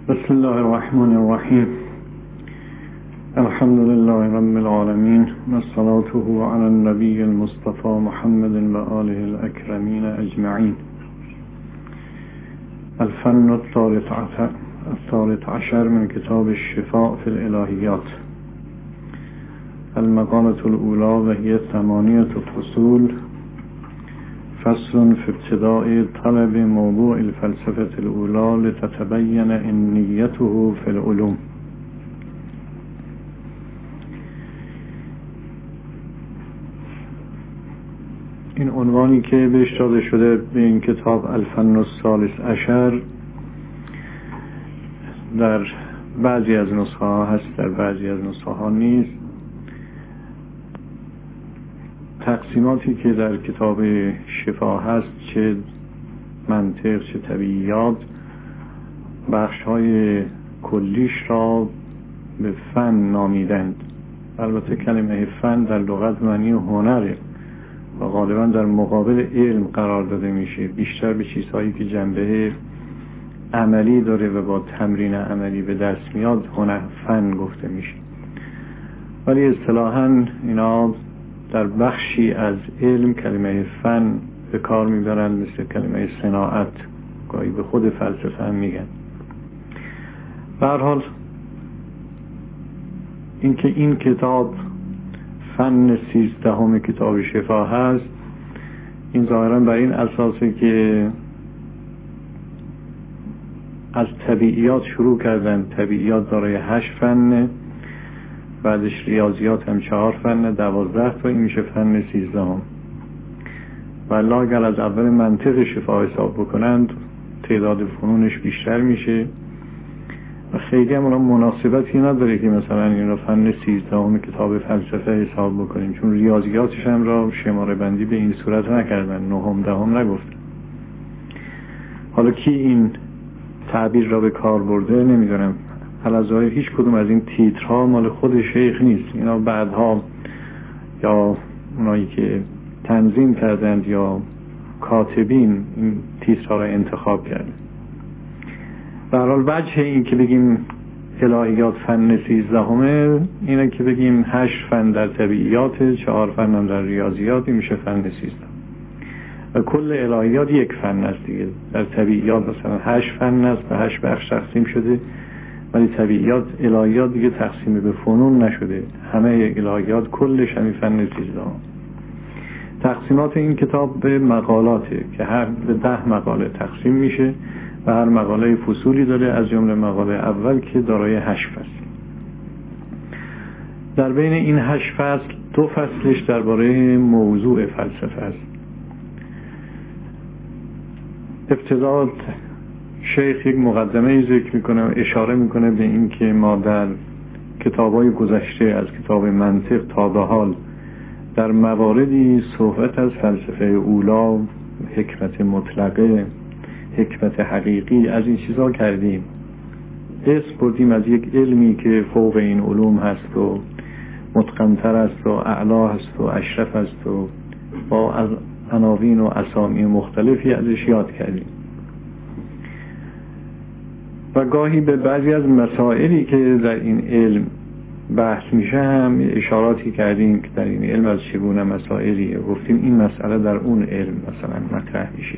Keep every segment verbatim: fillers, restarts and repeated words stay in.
بسم الله الرحمن الرحیم. الحمد لله رب العالمین والصلاة علی النبی المصطفى محمد و آله الاکرمین اجمعین. الفن الثالث عشر من کتاب الشفاء فی الالهیات. المقالة الأولى وهي ثمانية فصول. فصل في ابتداء طلب موضوع الفلسفة الأولى لتتبين النيته في العلوم. این عنوانی که بهش داده شده به این کتاب الفن الثالث عشر در بعضی از نسخه ها هست، در بعضی از نسخه ها نیست. تقسیماتی که در کتاب شفا هست، چه منطق چه طبیعیات، بخش های کلیش را به فن نامیدند. البته کلمه فن در لغت معنی هنره و غالبا در مقابل علم قرار داده میشه، بیشتر به چیزهایی که جنبه عملی داره و با تمرین عملی به دست میاد هنر فن گفته میشه. ولی اصطلاحاً اینا در بخشی از علم کلمه فن به کار میبرن، مثل کلمه صناعت، گاهی به خود فلسفه هم میگن. به هر حال اینکه این کتاب فن سیزدهم کتاب شفا هست، این ظاهرا بر این اساسه که از طبیعیات شروع کردن. طبیعیات دارای هشت فنه، بعدش ریاضیات هم چهار فنه، دوازده تا، این میشه فن سیزدهم. ولی اگر از اول منطق شفا حساب بکنند تعداد فنونش بیشتر میشه و خیلی هم مناسبتی نداره که مثلا این را فن سیزدهم کتاب فلسفه حساب بکنیم، چون ریاضیاتش هم را شماره بندی به این صورت نکردن، نهم دهم نگفتن. حالا کی این تعبیر را به کار برده نمیدونم. الظاهر هیچ کدوم از این تیترها مال خود شیخ نیست، اینا بعدها یا اونایی که تنظیم کردند یا کاتبین این تیترها را انتخاب کردند. به هر حال وجه این که بگیم الهیات فن سیزدهمه اینه که بگیم هشت فن در طبیعیات، چهار فن هم در ریاضیات، این میشه فن سیزدهم. و کل الهیات یک فن است دیگه. در طبیعیات مثلا هشت فن است و هشت بخش تقسیم شده، ولی طبیعیات الهیات دیگه تقسیم به فنون نشده، همه الهیات کلش همین فن سیزدهم. تقسیمات این کتاب به مقالاته که هر به ده مقاله تقسیم میشه و هر مقاله فصولی داره، از جمله مقاله اول که دارای هشت فصل. در بین این هشت فصل دو فصلش درباره موضوع فلسفه است. ابتدا شیخ یک مقدمه ذکر میکنه و اشاره میکنه به این که ما در کتاب‌های گذشته از کتاب منطق تا به حال در مواردی صحبت از فلسفه اولی، حکمت مطلقه، حکمت حقیقی، از این چیزا کردیم. اسم بردیم از یک علمی که فوق این علوم هست و متقن‌تر است و اعلا هست و اشرف است و با از عناوین و اسامی مختلفی ازش یاد کردیم. و گاهی به بعضی از مسائلی که در این علم بحث میشه هم اشاراتی کردیم که در این علم از چگونه مسائلیه، گفتیم این مسئله در اون علم مثلا مطرح میشه.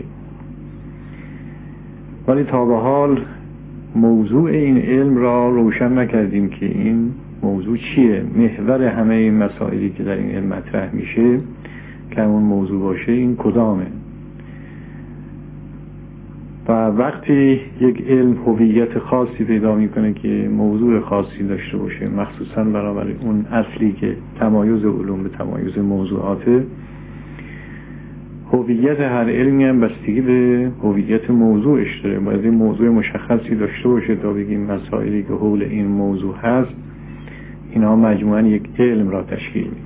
ولی تا به حال موضوع این علم را روشن نکردیم که این موضوع چیه، محور همه این مسائلی که در این علم مطرح میشه که اون موضوع باشه این کدامه. و وقتی یک علم هویت خاصی پیدا میکنه که موضوع خاصی داشته باشه، مخصوصا برابر اون اصلی که تمایز علوم به تمایز موضوعاته، هویت هر علمی هم بستگی به هویت موضوعش داره. باید این موضوع مشخصی داشته باشه تا بگیم مسائلی که حول این موضوع هست اینها مجموعاً یک علم را تشکیل میده.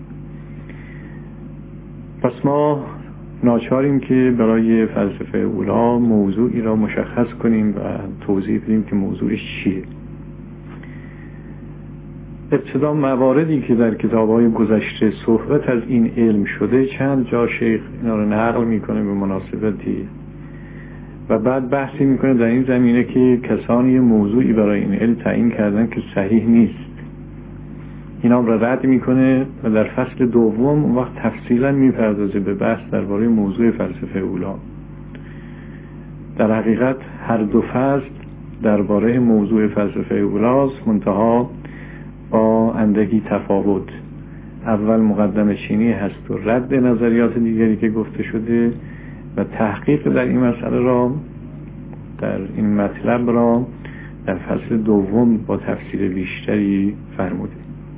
پس ما ناچاریم که برای فلسفه اولی موضوعی را مشخص کنیم و توضیح بدیم که موضوعش چیه. ابتدا مواردی که در کتاب‌های گذشته صحبت از این علم شده، چند جا شیخ اینا رو نقل میکنه به مناسبتی و بعد بحثی میکنه در این زمینه که کسانی یه موضوعی برای این علم تعیین کردن که صحیح نیست، اینا را رد میکنه و در فصل دوم اون وقت تفصیلا میپردازه به بحث درباره موضوع فلسفه اولی. در حقیقت هر دو فصل درباره موضوع فلسفه اولاست، منتها با اندکی تفاوت. اول مقدمه چینی هست و رد نظریات دیگری که گفته شده و تحقیق در این مسئله را، در این مطلب را در فصل دوم با تفصیل بیشتری فرموده.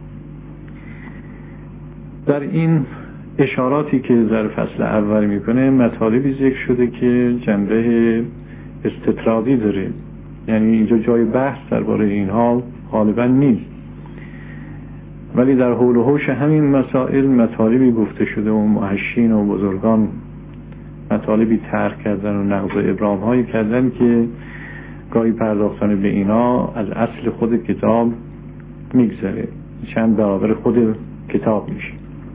در این اشاراتی که در فصل اول میکنه مطالبی ذکر شده که جنبه استطرادی داره، یعنی اینجا جای بحث درباره اینها غالبا نیست، ولی در حول و حوش همین مسائل مطالبی گفته شده و محشین و بزرگان مطالبی طرح کردن و نقض و ابرام هایی کردن که گاهی پرداختن به اینا از اصل خود کتاب میگذره، چند برابر خود کتاب میشه.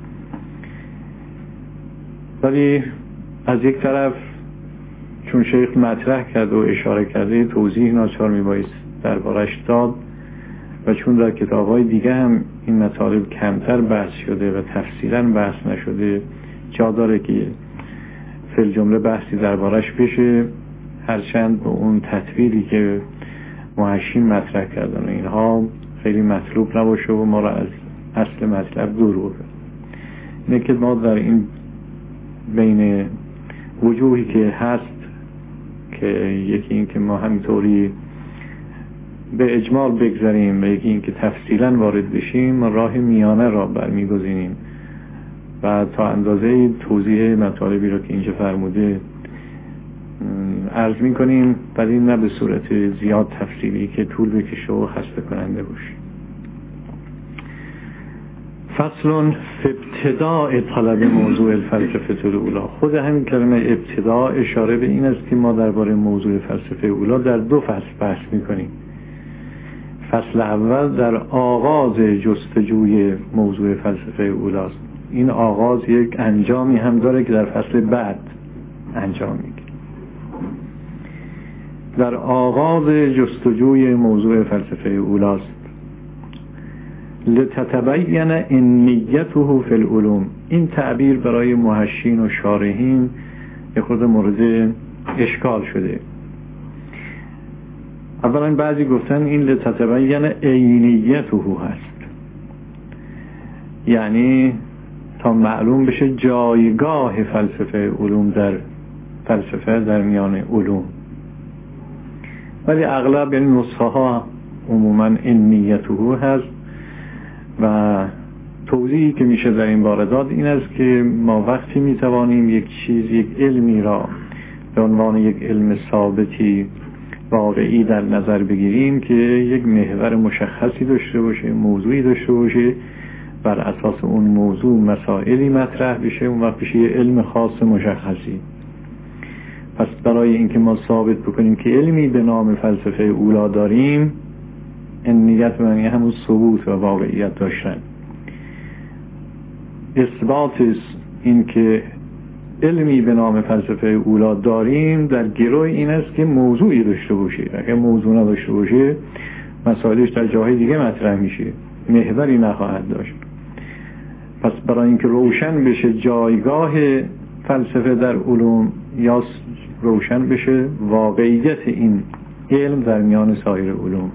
ولی از یک طرف چون شیخ مطرح کرد و اشاره کرده توضیح ناچار میبایست دربارش داد و چون در کتاب‌های دیگه هم این مطالب کمتر بحث شده و تفصیلاً بحث نشده، جا داره که فی الجمله بحثی دربارش بشه، هرچند به اون تطویلی که محشین مطرح کردن و اینها خیلی مطلوب نباشه و ما را از اصل مطلب دور ببره. اینه که ما در این بین وجوهی که هست که یکی این که ما همینطوری به اجمال بگذاریم و یکی این که تفصیلا وارد بشیم، ما راه میانه را برمیگزینیم و تا اندازه توضیح مطالبی را که اینجا فرموده عرض میکنیم، ولی نه به صورت زیاد تفصیلی که طول بکشه و خسته کننده باشه. فصل فی ابتداء طلب موضوع الفلسفه الاولی. خود همین کلمه ابتداء اشاره به این است که ما درباره موضوع فلسفه اولی در دو فصل بحث میکنیم. فصل اول در آغاز جستجوی موضوع فلسفه اولی است. این آغاز یک انجامی هم داره که در فصل بعد انجام میگیره. در آغاز جستجوی موضوع فلسفه اولی است لتتبین انیته فی العلوم. این تعبیر برای محشین و شارحین یه خود مورد اشکال شده. اولا بعضی گفتن این لتتبین عینیته هست، یعنی تا معلوم بشه جایگاه فلسفه علوم در فلسفه در میان علوم، ولی اغلب یعنی نسخه ها عموما انیته هست و توضیحی که میشه در این باره داد این است که ما وقتی میتوانیم یک چیز، یک علمی را به عنوان یک علم ثابتی واقعی در نظر بگیریم که یک محور مشخصی داشته باشه، موضوعی داشته باشه، بر اساس اون موضوع مسائلی مطرح بشه، اون وقت بشه یه علم خاص مشخصی. پس برای اینکه ما ثابت بکنیم که علمی به نام فلسفه اولی داریم، این نیت معنی همون ثبوت و واقعیت داشتن. اثبات این که علمی به نام فلسفه اولی داریم در گروه این است که موضوعی داشته باشه. اگر موضوع نداشته باشه مسائلش در جاهای دیگه مطرح میشه، محوری نخواهد داشت. پس برای اینکه روشن بشه جایگاه فلسفه در علوم یا روشن بشه واقعیت این علم در میان سایر علوم،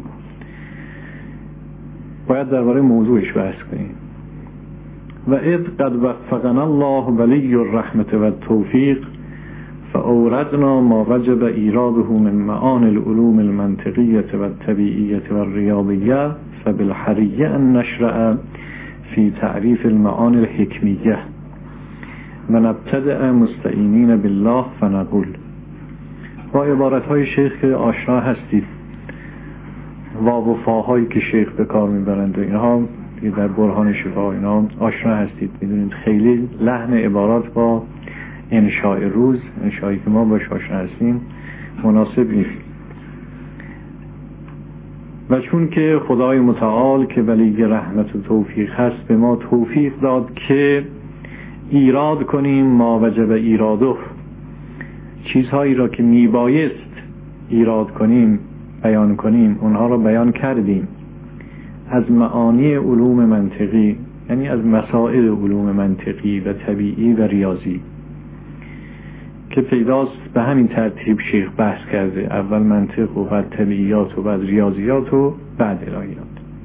باید درباره موضوعش بحث کنیم. و اذ قد وفقنا الله ولی الرحمت و التوفیق فاوردنا ما وجب ایراده من معانی العلوم المنطقیه و الطبیعیه و الریاضیه فبالحریه ان نشرع فی تعریف المعانی الحکمیه و نبتدع مستعینین بالله فنقول. با عبارتهای شیخ که آشنا هستید، واو و فاهایی که شیخ به کار میبرند و اینها در برهان شفا اینا آشنا هستید، میدونید خیلی لحن عبارات با انشاء روز، انشایی که ما باش آشنا هستیم، مناسب نیست. و چون که خدای متعال که ولی رحمت و توفیق هست به ما توفیق داد که ایراد کنیم ما وجب ایراده، چیزهایی را که میبایست ایراد کنیم بیان کنیم اونها را بیان کردیم. از معانی علوم منطقی، یعنی از مسائل علوم منطقی و طبیعی و ریاضی که پیداست به همین ترتیب شیخ بحث کرده، اول منطق و بعد طبیعیات و بعد ریاضیات و بعد الهیات.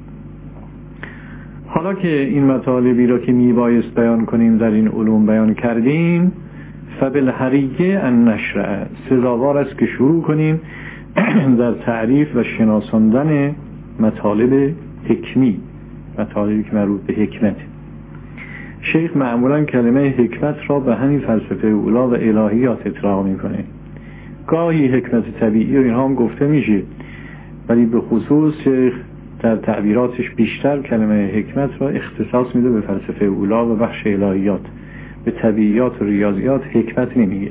حالا که این مطالبی را که میبایست بیان کنیم در این علوم بیان کردیم، فبالحریه ان نشرع، سزاوار است که شروع کنیم در تعریف و شناساندن مطالب حکمی، مطالبی که مربوط به حکمت. شیخ معمولا کلمه حکمت را به همین فلسفه اولا و الهیات اطلاق میکنه. گاهی حکمت طبیعی و اینها هم گفته میشه، ولی به خصوص شیخ در تعبیراتش بیشتر کلمه حکمت را اختصاص میده به فلسفه اولا و بخش الهیات. به طبیعیات و ریاضیات حکمت نمیگه.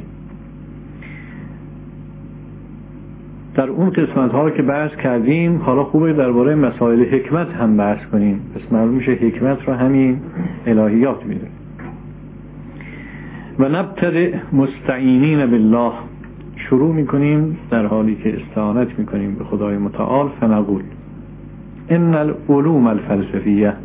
در اون قسمت ها که بحث کردیم، حالا خوبه درباره مسائل حکمت هم بحث کنیم. پس معلوم میشه حکمت را همین الهیات میده. و نبتدئ مستعینین بالله، شروع میکنیم در حالی که استعانت میکنیم به خدای متعال. فنقول ان العلوم الفلسفیه،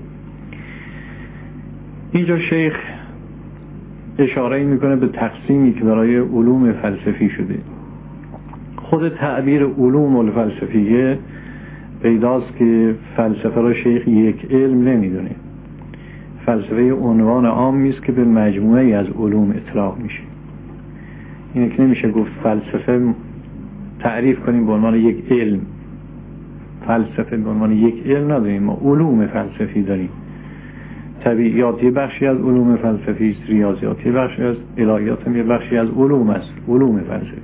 اینجا شیخ اشاره میکنه به تقسیمی که برای علوم فلسفی شده. خود تعبیر علوم الفلسفیه پیداست که فلسفه را شیخ یک علم نمیدونه. فلسفه عنوان عامی است که به مجموعه از علوم اطلاق میشه. اینه که نمیشه گفت فلسفه تعریف کنیم به عنوان یک علم. فلسفه به عنوان یک علم نداریم، ما علوم فلسفی داریم. طبیعیات یه بخشی از علوم فلسفی است، ریاضیات یه بخشی از، الهیات هم یه بخشی از علوم است، علوم فلسفی.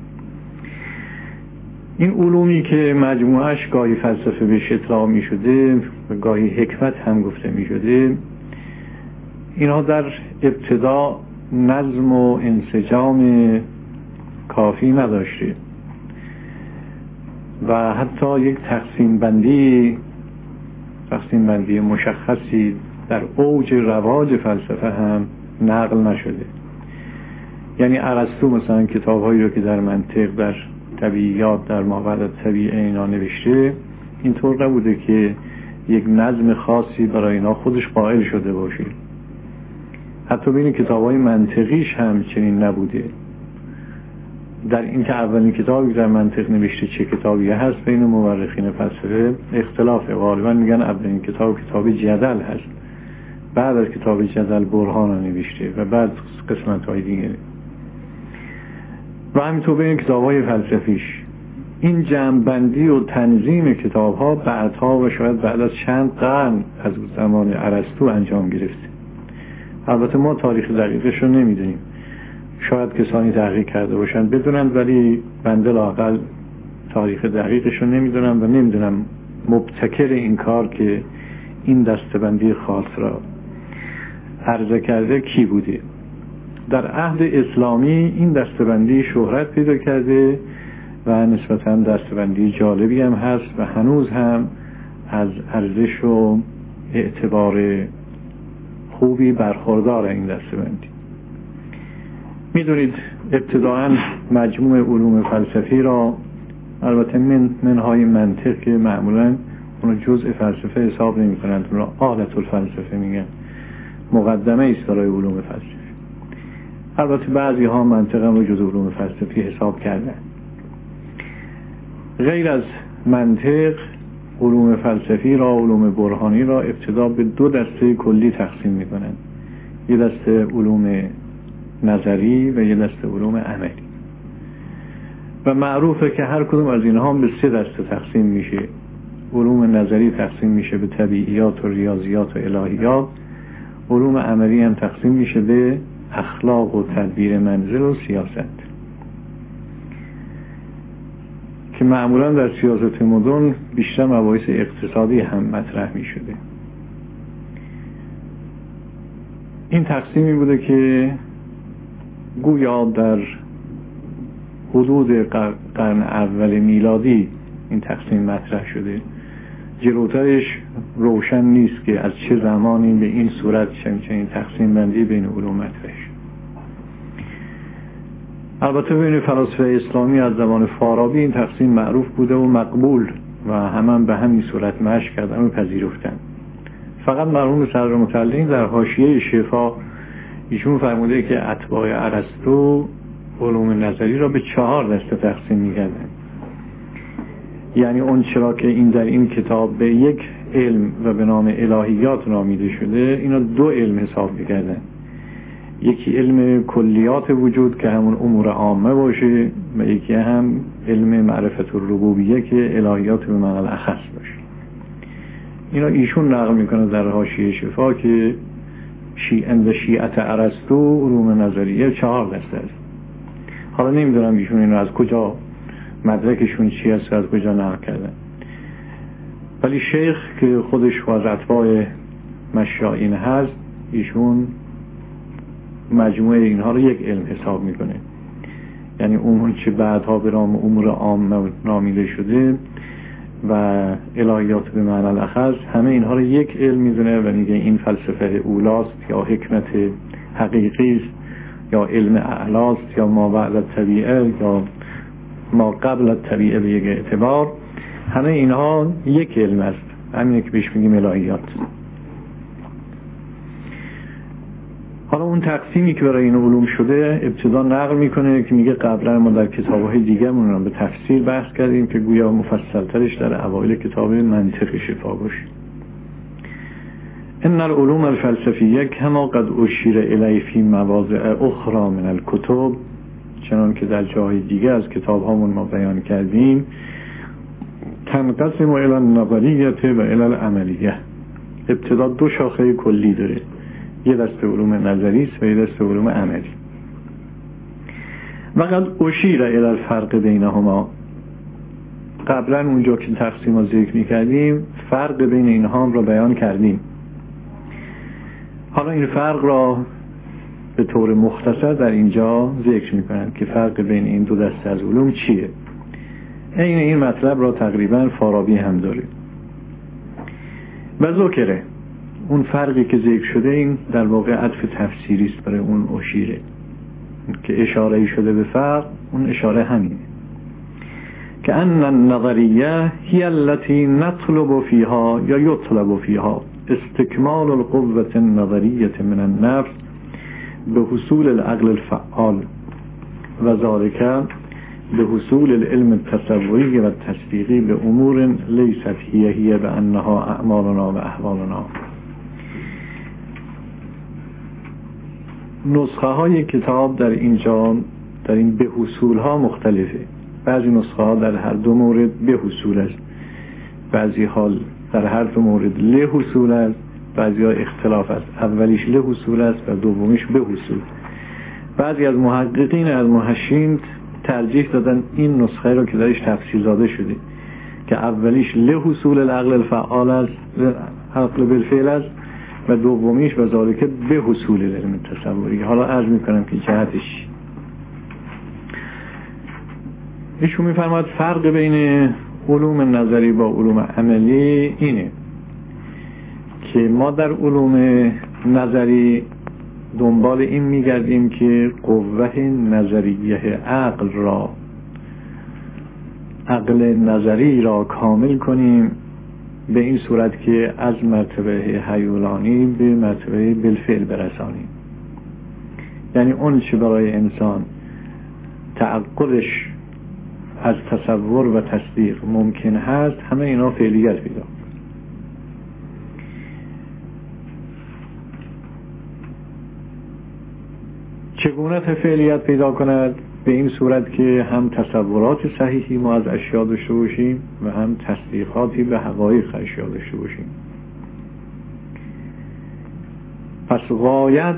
این علومی که مجموعش گاهی فلسفه بهش اطلاق می شده و گاهی حکمت هم گفته می شده، اینها در ابتدا نظم و انسجام کافی نداشته و حتی یک تقسیم بندی تقسیم بندی مشخصی در اوج رواج فلسفه هم نقل نشده. یعنی ارسطو مثلا کتاب‌هایی رو که در منطق، در طبیعیات، در ماورد طبیعه اینا نوشته، اینطور نبوده که یک نظم خاصی برای اینا خودش قائل شده باشه. حتی بین کتاب‌های منطقیش هم چنین نبوده. در این که اولین کتابی در منطق نوشته چه کتابی هست بین مورخین فلسفه اختلاف. غالبا میگن اولین کتاب کتاب جدل هست، بعد از کتاب جدل برهان نوشته و بعد قسمت‌های دیگه. و همینطور بین کتاب‌های فلسفیش این جمع‌بندی و تنظیم کتاب‌ها بعدها و شاید بعد از چند قرن از زمان ارسطو انجام گرفته. البته ما تاریخ دقیقش رو نمیدونیم، شاید کسانی تحقیق کرده باشن بدونن، ولی بنده لااقل تاریخ دقیقش رو نمیدونم و نمیدونم مبتکر این کار که این دسته‌بندی خاص را عرضه کرده کی بوده. در عهد اسلامی این دسته‌بندی شهرت پیدا کرده و نسبتاً دسته‌بندی جالبی هم هست و هنوز هم از ارزش و اعتبار خوبی برخوردار این دسته‌بندی. میدونید ابتداعاً مجموع علوم فلسفی را، البته من منهای منطق که معمولاً اون جزء فلسفه حساب نمی کنند، اون را آلت الفلسفه میگن، مقدمه است برای علوم فلسفی. البته بعضی ها منطق هم رو جزء علوم فلسفی حساب کردن. غیر از منطق، علوم فلسفی را، علوم برهانی را ابتدا به دو دسته کلی تقسیم می کنند. یه دسته علوم نظری و یه دسته علوم عملی. و معروفه که هر کدوم از اینها هم به سه دسته تقسیم میشه. علوم نظری تقسیم میشه به طبیعیات و ریاضیات و الهیات. علوم عملی هم تقسیم میشه به اخلاق و تدبیر منزل و سیاست، که معمولا در سیاست مدرن بیشتر مباحث اقتصادی هم مطرح می شده. این تقسیمی بوده که گویا در حدود قرن اول میلادی این تقسیم مطرح شده. جلوترش روشن نیست که از چه زمانی به این صورت چنین تقسیم بندی بین علوم مطرح شد. البته بین فلاسفه اسلامی از زمان فارابی این تقسیم معروف بوده و مقبول و همه هم به همین صورت مشی کردن و پذیرفتن. فقط مرحوم صدر متعلق در حاشیه شفا ایشون فرموده که اتباع ارسطو علوم نظری را به چهار دسته تقسیم می‌کردن. یعنی اون چرا که این در این کتاب به یک علم و به نام الهیات نامیده شده، اینا دو علم حساب می‌کردن. یکی علم کلیات وجود که همون امور عامه باشه و یکی هم علم معرفت الربوبیه که الهیات به معنی الاخص باشه. اینا ایشون نقل میکنه در حاشیه شفا که شیعه شیعت ارسطو علوم نظریه چهار دسته است. حالا نمیدونم ایشون اینو از کجا مدرکشون چی است، از کجا نقل کردن، ولی شیخ که خودش از اتباع مشایخ هست ایشون مجموعه اینها رو یک علم حساب میکنه. یعنی اون چه بعدها به نام امور عامه نامیده شده و الهیات به معنی الاخص، همه اینها رو یک علم میدونه و میگه این فلسفه اولاست یا حکمت حقیقی است یا علم اعلاست یا ما بعد الطبیعه یا ما قبل الطبیعه به یک اعتبار. همه اینها یک علم است، همین که بهش میگیم الهیات. حالا اون تقسیمی که برای این علوم شده ابتدا نقل میکنه که میگه قبلا ما در کتاب‌های دیگه‌مون رو به تفصیل بحث کردیم که گویا مفصل‌ترش در اوایل کتاب منطق شفا باشه. ان العلوم الفلسفیه کما قد اشیر الیه فی مواضع اخرى من الکتب، چنان که در جای دیگه از کتاب‌هامون ما بیان کردیم، تنقسم الی النظریه و الی العملیه. ابتدا دو شاخه کلی داره، یه دسته علوم نظری است و یه دسته علوم عملی. و قد اشیر الی الفرق بینهما، قبلا اونجا که تقسیم رو ذکر می‌کردیم فرق بین اینها هم را بیان کردیم. حالا این فرق را به طور مختصر در اینجا ذکر می‌کنند که فرق بین این دو دسته از علوم چیه. این این مطلب را تقریبا فارابی هم داره. و ذکره اون فرقی که ذکر شده این در واقع عطف تفسیری است برای اون اشیره که اشاره شده به فرق. اون اشاره همینه که ان النظریه هی التي نطلب فيها یا یطلب فيها استکمال القوة النظریه من النفس به حصول العقل الفعال و ذالک به حصول العلم التصوری و تصدیقی به امور لیست هی هی به انها اعمالنا و احوالنا. نسخه های کتاب در اینجا در این به حصول ها مختلفه. بعضی نسخه ها در هر دو مورد به حصول است، بعضی حال در هر دو مورد له حصول است، بعضی ها اختلاف است، اولیش له حصول است و دومیش به حصول. بعضی از محققین از محشین ترجیح دادن این نسخه رو که درش تفصیل داده شده که اولیش له حصول العقل الفعال است، عقل بالفعل است، و دومیش و ذالک به حصول علم تصوری. حالا عرض میکنم که جهتش ایشون میفرماد فرق بین علوم نظری با علوم عملی اینه که ما در علوم نظری دنبال این میگردیم که قوه نظریه عقل را عقل نظری را کامل کنیم به این صورت که از مرتبه هیولانی به مرتبه بالفعل برسانیم. یعنی اون چه برای انسان تعقلش از تصور و تصدیق ممکن هست همه اینا فعلیت پیدا. چگونه فعلیت پیدا کند؟ به این صورت که هم تصورات صحیحی ما از اشیا داشته باشیم و هم تصدیقاتی به حقایق اشیا داشته باشیم. پس غایت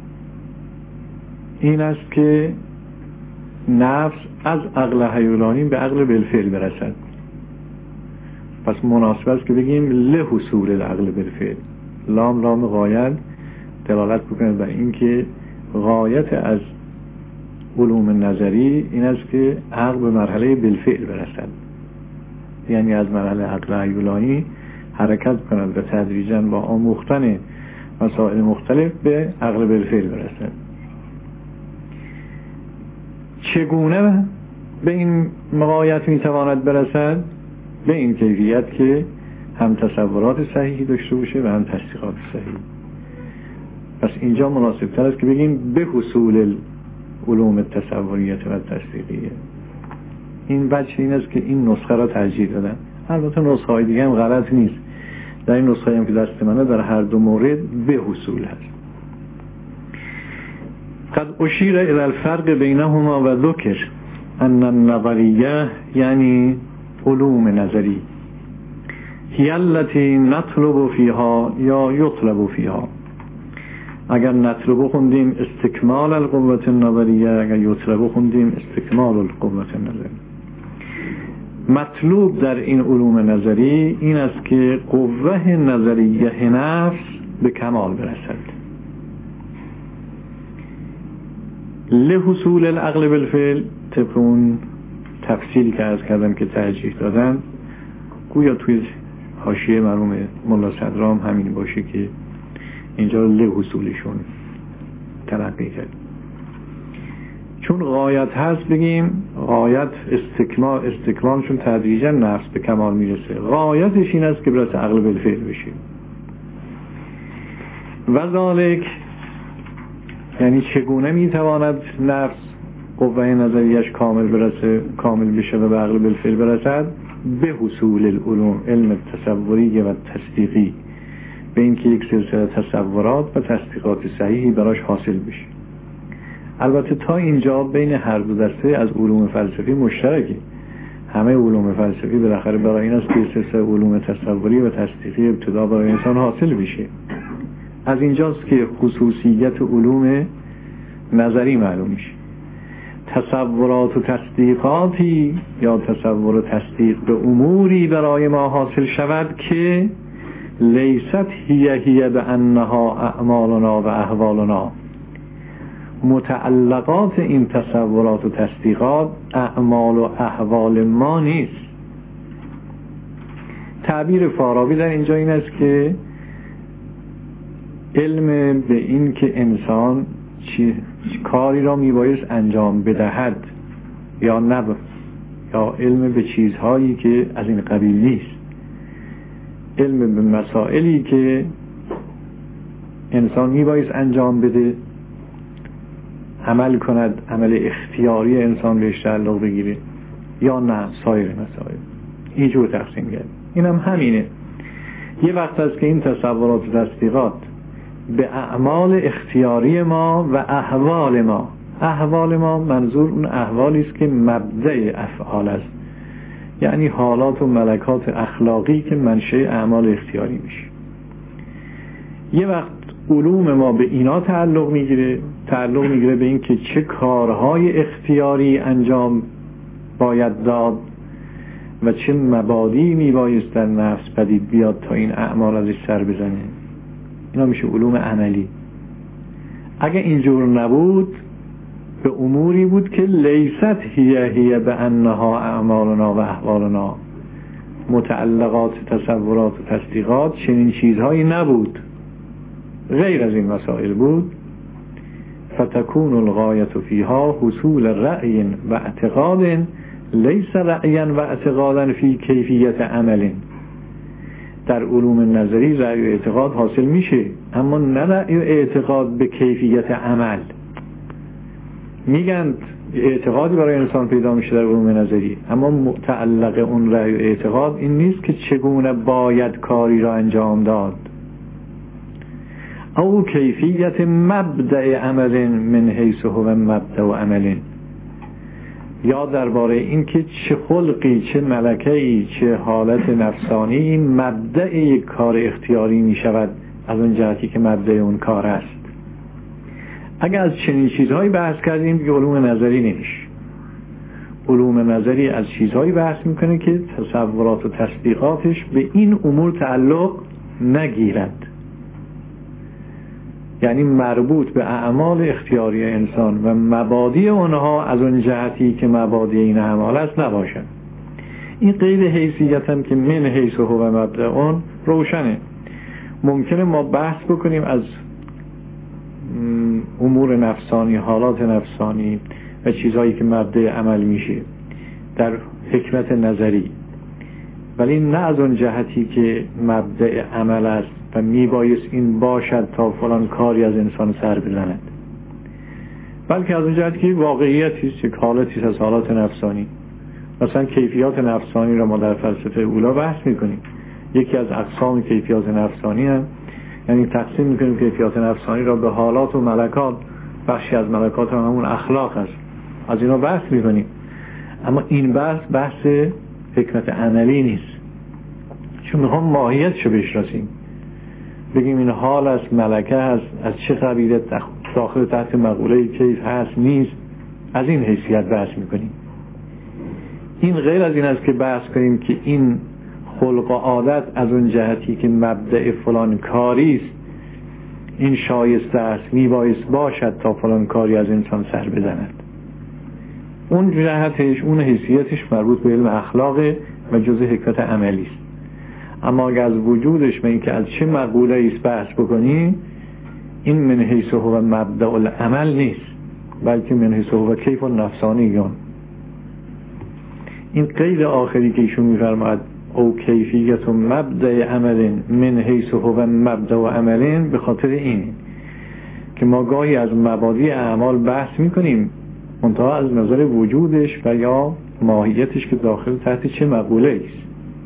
این است که نفس از عقل هیولانی به عقل بالفعل برسد. پس مناسب است که بگیم لحصول العقل بالفعل. لام لام غایت دلالت بکنه بر این که غایت از علوم نظری این است که عقل به مرحله بالفعل برسد، یعنی از مرحله عقل هیولانی حرکت کند و تدریجاً با آموختن مسائل مختلف به عقل بالفعل برسد. چگونه به این مقایت میتواند برسد؟ به این کیفیت که هم تصورات صحیحی داشته باشه و هم تصدیقات صحیح. پس اینجا مناسب تر است که بگیم به حصول علوم تصوریت و تصدیقیه. این وجه این است که این نسخه را ترجیح دادن. البته نسخه های دیگه هم غلط نیست. در این نسخه هم که دست منه در هر دو مورد به حصول هست. قد اشیر الى الفرق بینهما و ذکر ان النظریه یعنی علوم نظری هی التي نطلب فیها یا یطلب فیها. اگر نطلب خوندیم استکمال القوة النظریه، اگر یطلب خوندیم استکمال القوة النظریه. مطلوب در این علوم نظری این است که قوه نظریه نفس به کمال برسد. لحصول العقل بالفعل، طبق اون تفصیل که عرض کردم که ترجیح دادن، گویا توی حاشیه مرحوم ملا صدرام همین باشه که اینجا لحصولشون تلقی کرد. چون غایت هست بگیم غایت استکمال، استکمالشون تدریجا نفس به کمال میرسه. غایتش این است که برسه عقل بالفعل بشه. و ذالک یعنی چگونه میتواند نفس قوه نظریش کامل برسه، کامل بشه و به عقل بالفعل برسد؟ به حصول العلوم، علم تصوری و تصدیقی، به این که یک سلسله تصورات و تصدیقات صحیحی براش حاصل بشه. البته تا اینجا بین هر دو دسته از علوم فلسفی مشترکه. همه علوم فلسفی بالاخره برای این است که سلسله علوم تصوری و تصدیقی ابتدا برای انسان حاصل بشه. از اینجاست که خصوصیت علوم نظری معلوم میشه. تصورات و تصدیقاتی یا تصور و تصدیق به اموری برای ما حاصل شود که لیست هی هی به انها اعمالنا و احوالنا. متعلقات این تصورات و تصدیقات اعمال و احوال ما نیست. تعبیر فارابی در اینجا این است که علم به این که انسان چی کاری را میبایست انجام بدهد یا نب یا علم به چیزهایی که از این قبیل نیست، علم به مسائلی که انسان میبایست انجام بده، عمل کند، عمل اختیاری انسان بهش تعلق بگیره یا نه سایر مسائل. اینجور تقسیم کرد. این هم همینه. یه وقت است که این تصورات و تصدیقات به اعمال اختیاری ما و احوال ما، احوال ما منظور اون احوالی است که مبدأ افعال است، یعنی حالات و ملکات اخلاقی که منشأ اعمال اختیاری میشه. یه وقت علوم ما به اینا تعلق میگیره، تعلق میگیره به این که چه کارهای اختیاری انجام باید داد و چه مبادی میبایست در نفس پدید بیاد تا این اعمال ازش سر بزنه. اینا میشه علوم عملی. اگه اینجور نبود به اموری بود که لیست هی هی به انها اعمالنا و احوالنا، متعلقات تصورات و تصدیقات چنین چیزهایی نبود، غیر از این مسائل بود. فتکون الغایت فیها حصول رأی و اعتقاد لیس رأیا و اعتقادا فی کیفیت عمل. در علوم نظری رأی و اعتقاد حاصل میشه، اما نه رأی و اعتقاد به کیفیت عمل. میگن اعتقادی برای انسان پیدا میشه در علوم نظری، اما متعلق اون رأی و اعتقاد این نیست که چگونه باید کاری را انجام داد. او کیفیت مبدأ عمل من حیث هو مبدأ عمل، یا درباره این که چه خلقی، چه ملکه‌ای، چه حالت نفسانی مبدأ یک کار اختیاری می شود از اون جهتی که مبدأ اون کار است. اگر از چنین چیزهایی بحث کردیم که علوم نظری نمیشه. علوم نظری از چیزهایی بحث میکنه که تصورات و تصدیقاتش به این امور تعلق نگیرد، یعنی مربوط به اعمال اختیاری انسان و مبادی اونها از اون جهتی که مبادی این اعمال است نباشد. این قید حیثیت هم که من حیث هو مبدأ اون روشنه. ممکنه ما بحث بکنیم از امور نفسانی، حالات نفسانی و چیزهایی که مبدأ عمل میشه در حکمت نظری، ولی نه از اون جهتی که مبدأ عمل است و میبایست این باشد تا فلان کاری از انسان سر بزند، بلکه از اون جهتی که واقعیتی است، یک حالتی از حالات نفسانی. مثلا کیفیات نفسانی را ما در فلسفه اولا بحث میکنیم. یکی از اقسام کیفیات نفسانی هم یعنی تقسیم میکنیم کیفیات نفسانی را به حالات و ملکات. بخشی از ملکات هم همون اخلاق است، از اینا بحث میکنیم. اما این بحث بحث حکمت عملی نیست، چون میخوام ماهیتشو بشناسیم، بگیم این حال است، ملکه هست، از چه قبیله داخل تحت مقوله کیف هست نیست، از این حیثیت بحث میکنیم. این غیر از این است که بحث کنیم که این خلق و عادت از اون جهتی که مبدأ فلان کاری است، این شایسته است، میبایست باشد تا فلان کاری از انسان سر بزند. اون جهتش، اون حیثیتش مربوط به علم اخلاق و جزء حکمت عملی است. اما اگر از وجودش به این که از چه مقوله است بحث بکنیم، این من حیث هو مبدأ العمل نیست، بلکه من حیث هو کیف النفسانیون. این قید آخری که ایشون میفرماید او کیفیت و مبدأ عمل من حیث هو مبدأ عمل، به خاطر این که ما گاهی از مبادی اعمال بحث میکنیم منتها از نظر وجودش و یا ماهیتش که داخل تحت چه مقوله است.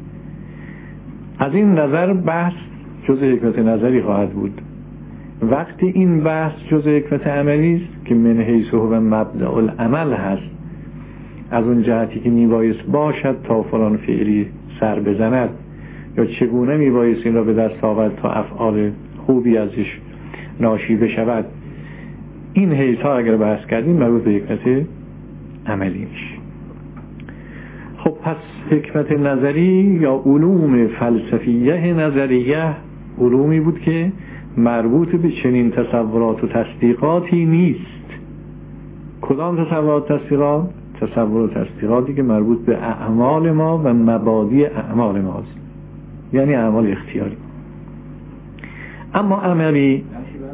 از این نظر بحث جزء حکمت نظری خواهد بود. وقتی این بحث جزء حکمت عملی است که من حیث هو مبدأ العمل هست، از اون جهتی که میبایست باشد تا فلان فعلی سر بزند، یا چگونه میبایست این را به دست آورد تا افعال خوبی ازش ناشی بشود، این حیث ها اگر بحث کردیم مربوط به حکمت عملی میشه. خب پس حکمت نظری یا علوم فلسفیه نظریه علومی بود که مربوط به چنین تصورات و تصدیقاتی نیست. کدام تصورات و تصدیقات؟ تصورات و تصدیقاتی که مربوط به اعمال ما و مبادی اعمال ماست، یعنی اعمال اختیاری. اما عملی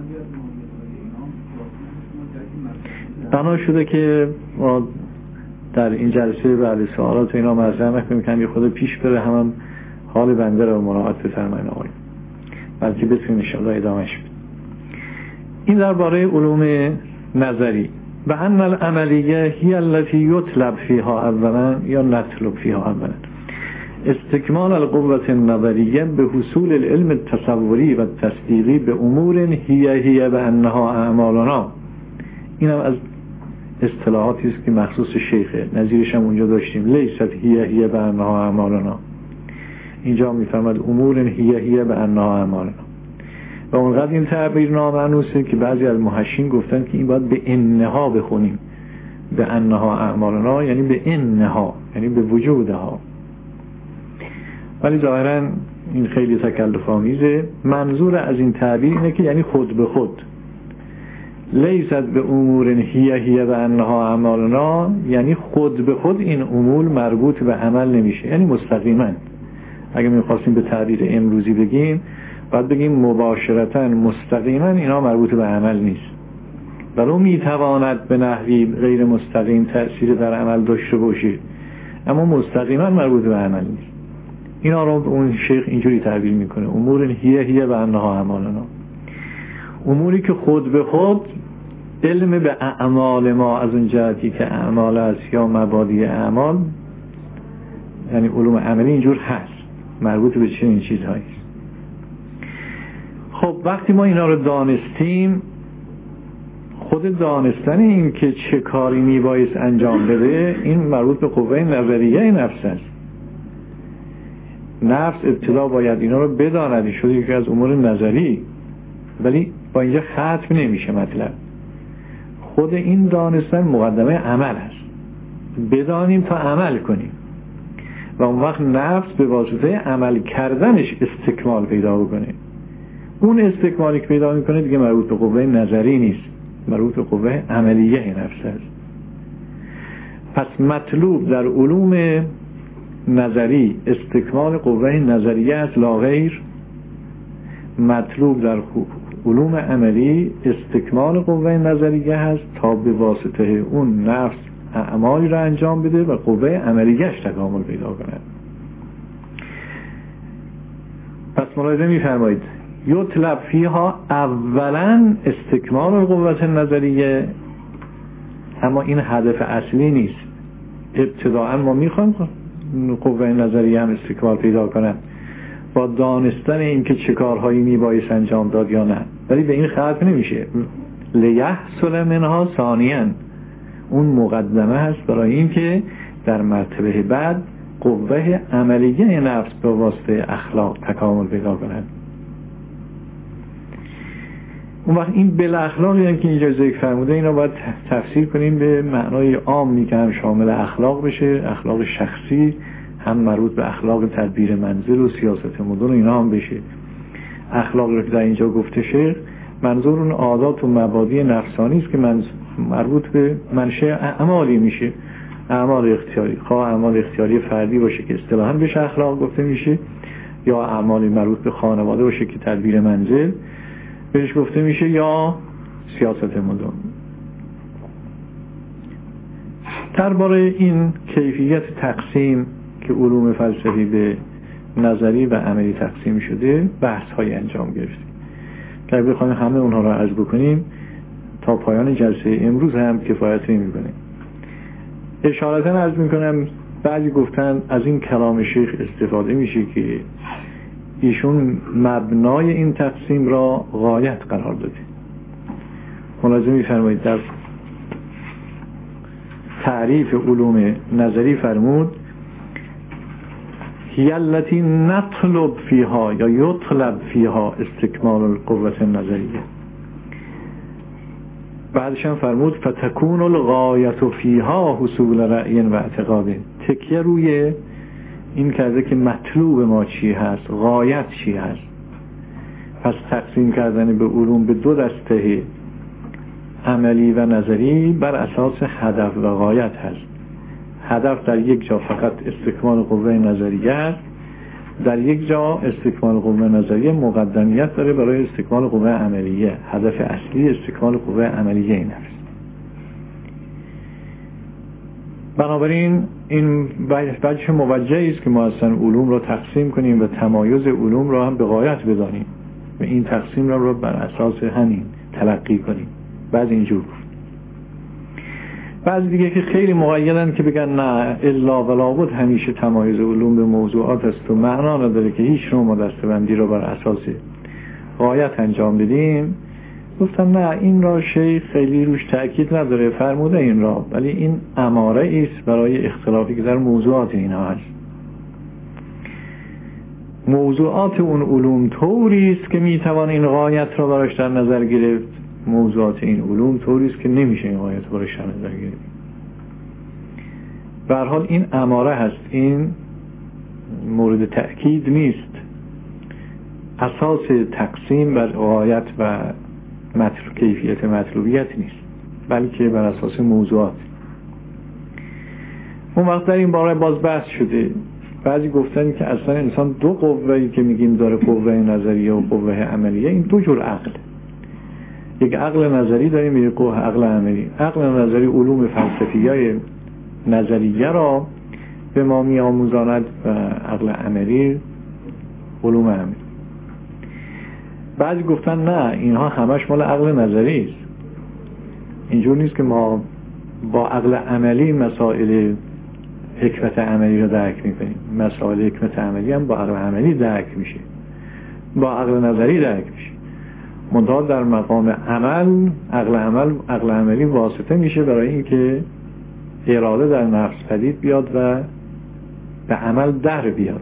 بنا شده که ما در این جلسه بعد سوالات اینا مطرح نکنیم که یه خود پیش بره، هم, هم حال بنده رو مراعات بفرمایید آقای، بلکه بتونیم ان شاء الله ادامهش بدیم. این درباره علوم نظری. و ان العملیه هی التي یطلب فیها اولا یا نطلب فیها اولا استکمال القوة النظریه به حصول العلم التصوری و تصدیقی به امور هی هی به انها اعمالنا. این هم از اصطلاحاتی است که مخصوص شیخه، نظیرش هم اونجا داشتیم، لیست هی هی به انها اعمالنا. اینجا میفرماد امور هی هی به انها اعمالنا. و اونقدر این تعبیر نامعنوسه که بعضی از محشین گفتن که این باید به انها بخونیم، به انها اعمالنا یعنی به انها، یعنی به وجودها. ولی ظاهرا این خیلی تکلف آمیزه. منظور از این تعبیر اینه که یعنی خود به خود، لیست به امور هی هی به انها اعمالنا، یعنی خود به خود این امور مربوط به عمل نمیشه، یعنی مستقیما. اگه میخواستیم به تعبیر امروزی بگیم باید بگیم مباشرتا، مستقیما اینا مربوط به عمل نیست، ولو میتواند به نحوی غیر مستقیم تأثیر در عمل داشته باشه، اما مستقیما مربوط به عمل نیست. اینا رو اون شیخ اینجوری تعبیر میکنه امور هی هی به انها اعمالنا، اموری که خود به خود علم به اعمال ما از اون جهتی که اعمال است یا مبادی اعمال، یعنی علوم عملی اینجور هست، مربوط به چنین چیزهایی است. خب وقتی ما اینا رو دانستیم، خود دانستن این که چه کاری میبایست انجام بده، این مربوط به قوه نظریه نفس است. نفس ابتدا باید اینا رو بداند، شده یکی از امور نظری، ولی با اینجا ختم نمیشه مطلب. خود این دانستن مقدمه عمل است، بدانیم تا عمل کنیم و اون وقت نفس به واسطه عمل کردنش استکمال پیدا بکنه. اون استکمالی که پیدا میکنه دیگه مربوط به قوه نظری نیست، مربوط به قوه عملیه نفس است. پس مطلوب در علوم نظری استکمال قوه نظریه است لا غیر. مطلوب در علوم عملی استکمال قوه نظریه هست تا به واسطه اون نفس اعمالی را انجام بده و قوه عملیش تکامل پیدا کند. پس ملاحظه می‌فرمایید یطلب فیها اولا استکمال قوه نظریه، اما این هدف اصلی نیست. ابتداءً ما میخوایم قوه نظریه هم استکمال پیدا کنند با دانستن این که چه کارهایی میبایست انجام داد یا نه، ولی به این ختم نمیشه. لیحصل منها ثانیاً، اون مقدمه هست برای این که در مرتبه بعد قوه عملیه نفس به واسطه اخلاق تکامل پیدا کند. اون وقت این بالاخلاقی هم که اینجا ذکر فرموده اینا باید تفسیر کنیم به معنای عامی که هم شامل اخلاق بشه، اخلاق شخصی، هم مربوط به اخلاق تدبیر منزل و سیاست مدن و اینا هم بشه. اخلاق رو که در اینجا گفته شیخ منظور اون عادات و مبادی نفسانی است که مربوط به منشأ اعمالی میشه، اعمال اختیاری، خواه اعمال اختیاری فردی باشه که اصطلاحاً بهش اخلاق گفته میشه، یا اعمالی مربوط به خانواده باشه که تدبیر منزل بهش گفته میشه، یا سیاست مدن. درباره این کیفیت تقسیم که علوم فلسفی به نظری و عملی تقسیم شده بحث های انجام گرفتیم که بخوایم همه اونها را عرض بکنیم تا پایان جلسه امروز هم کفایت نمی‌کنه. اشارتاً عرض میکنم بعضی گفتن از این کلام شیخ استفاده میشه که ایشون مبنای این تقسیم را غایت قرار داده. ملاحظه می‌فرمایید در تعریف علوم نظری فرمود هی التی نطلب فیها یا یطلب فیها استکمال القوة النظریه. بعدش هم فرمود فتکون الغایت فیها حصول رأی و اعتقاد. تکیه روی این کرده که مطلوب ما چی هست، غایت چی هست. پس تقسیم کردن به علوم به دو دسته عملی و نظری بر اساس هدف و غایت هست. هدف در یک جا فقط استکمال قوه نظریه است، در یک جا استکمال قوه نظریه مقدمیت داره برای استکمال قوه عملیه. هدف اصلی استکمال قوه عملیه این است. بنابراین این بچه موجهی است که ما اصلا علوم را تقسیم کنیم و تمایز علوم را هم به غایت بدانیم و این تقسیم را, را بر اساس همین تلقی کنیم. بعد اینجور بعضی دیگه که خیلی مقیدن که بگن نه الا ولا بد همیشه تمایز علوم به موضوعات است و معنا نداره که هیچ نوع دسته‌بندی رو بر اساس غایت انجام بدیم. گفتم نه، این را شیخ خیلی روش تأکید نداره، فرموده این را، ولی این اماره است برای اختلافی که در موضوعات اینا هست. موضوعات اون علوم طوری است که میتوان این غایت را براش در نظر گرفت، موضوعات این علوم طوری است که نمیشه این غایت براش در نظر گرفت. به هر حال این اماره هست، این مورد تأکید نیست. اساس تقسیم بر غایت و مطلوب کیفیت مطلوبیت نیست، بلکه بر اساس موضوعات. اون وقت در این باره باز بحث شده. بعضی گفتن که اصلا انسان دو قوه‌ای که میگیم داره، قوه نظریه و قوه عملیه، این دو جور عقل. یک عقل نظری داریم، یک قوه عقل عملی. عقل نظری علوم فلسفیای نظریه را به ما میآموزاند و عقل عملی علوم عملی. بعضی گفتن نه، اینها همش مال عقل نظری است. اینجور نیست که ما با عقل عملی مسائل حکمت عملی را درک میکنیم. مسائل حکمت عملی هم با عقل عملی درک میشه، با عقل نظری درک میشه. منتها در مقام عمل عقل عمل عقل عملی واسطه میشه برای اینکه اراده در نفس پدید بیاد و به عمل در بیاد.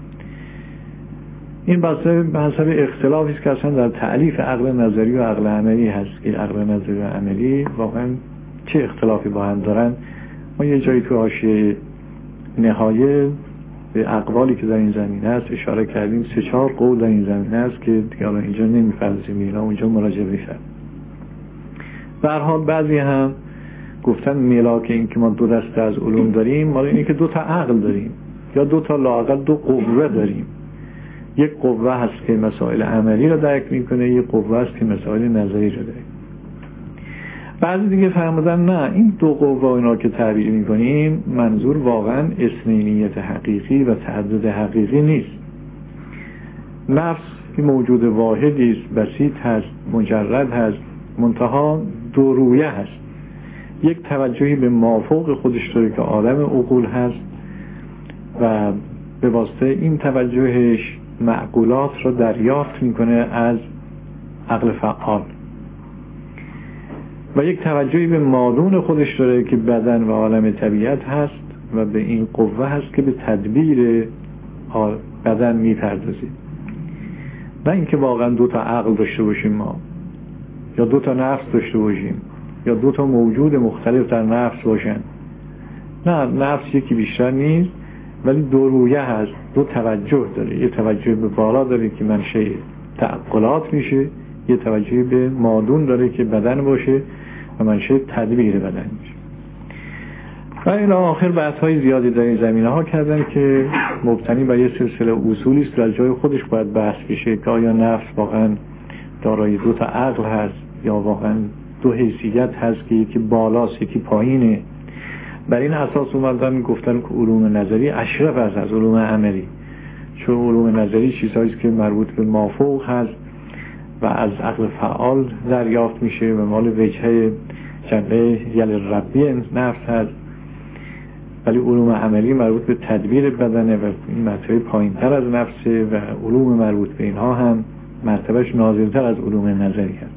این به حسب اختلافی است که اصلا در تعلیف عقل نظری و عقل عملی هست که عقل نظری و عملی واقعا چه اختلافی با هم دارن. ما یه جایی تو حاشیه نهایه به اقوالی که در این زمینه هست اشاره کردیم. سه چهار قول در این زمینه هست که دیگه الان اینجا نمی‌پردازیم، اینا اونجا مراجعه بشن. به هر حال بعضی هم گفتن ملاک این که ما دو دسته از علوم داریم، ما اینه که دو تا عقل داریم یا دو تا لااقل دو قوه داریم. یک قوه هست که مسائل عملی رو درک میکنه، یک قوه هست که مسائل نظری رو درک. بعضی دیگه فرمودن نه، این دو قوه اینا که تعبیر میکنیم منظور واقعا اثنینیت حقیقی و تعدد حقیقی نیست. نفس که موجود واحدی است، بسیط هست، مجرد هست، منتها دو رویه هست. یک توجهی به مافوق خودش داره که عالم عقول هست و به واسطه این توجهش معقولات رو دریافت میکنه از عقل فعال، و یک توجهی به مادون خودش داره که بدن و عالم طبیعت هست و به این قوه هست که به تدبیر بدن میپردازه. نه اینکه واقعا دو تا عقل داشته باشیم ما، یا دو تا نفس داشته باشیم، یا دو تا موجود مختلف در نفس باشن. نه، نفس یکی بیشتر نیست، ولی دو رویه هست، دو توجه داره. یه توجه به بالا داره که منشأ تعقلات میشه، یه توجه به مادون داره که بدن باشه و منشأ تدبیر بدن میشه. و الی آخر بحث‌های زیادی در این زمینه‌ها کردن که مبتنی بر یه سلسله اصولی است که از جای خودش باید بحث بشه که آیا نفس واقعا دارای دو تا عقل هست یا واقعا دو حیثیت هست که یکی بالاست یکی پایینه. بر این اساس اومدن گفتن که علوم نظری اشرف است از علوم عملی، چون علوم نظری چیزهایی است که مربوط به مافوق هست و از عقل فعال دریافت میشه و مال وجهه جنبه یل ربی نفس هست، ولی علوم عملی مربوط به تدبیر بدنه و این مرتبه پایین تر از نفسه و علوم مربوط به اینها هم مرتبهش نازلتر از علوم نظری هست.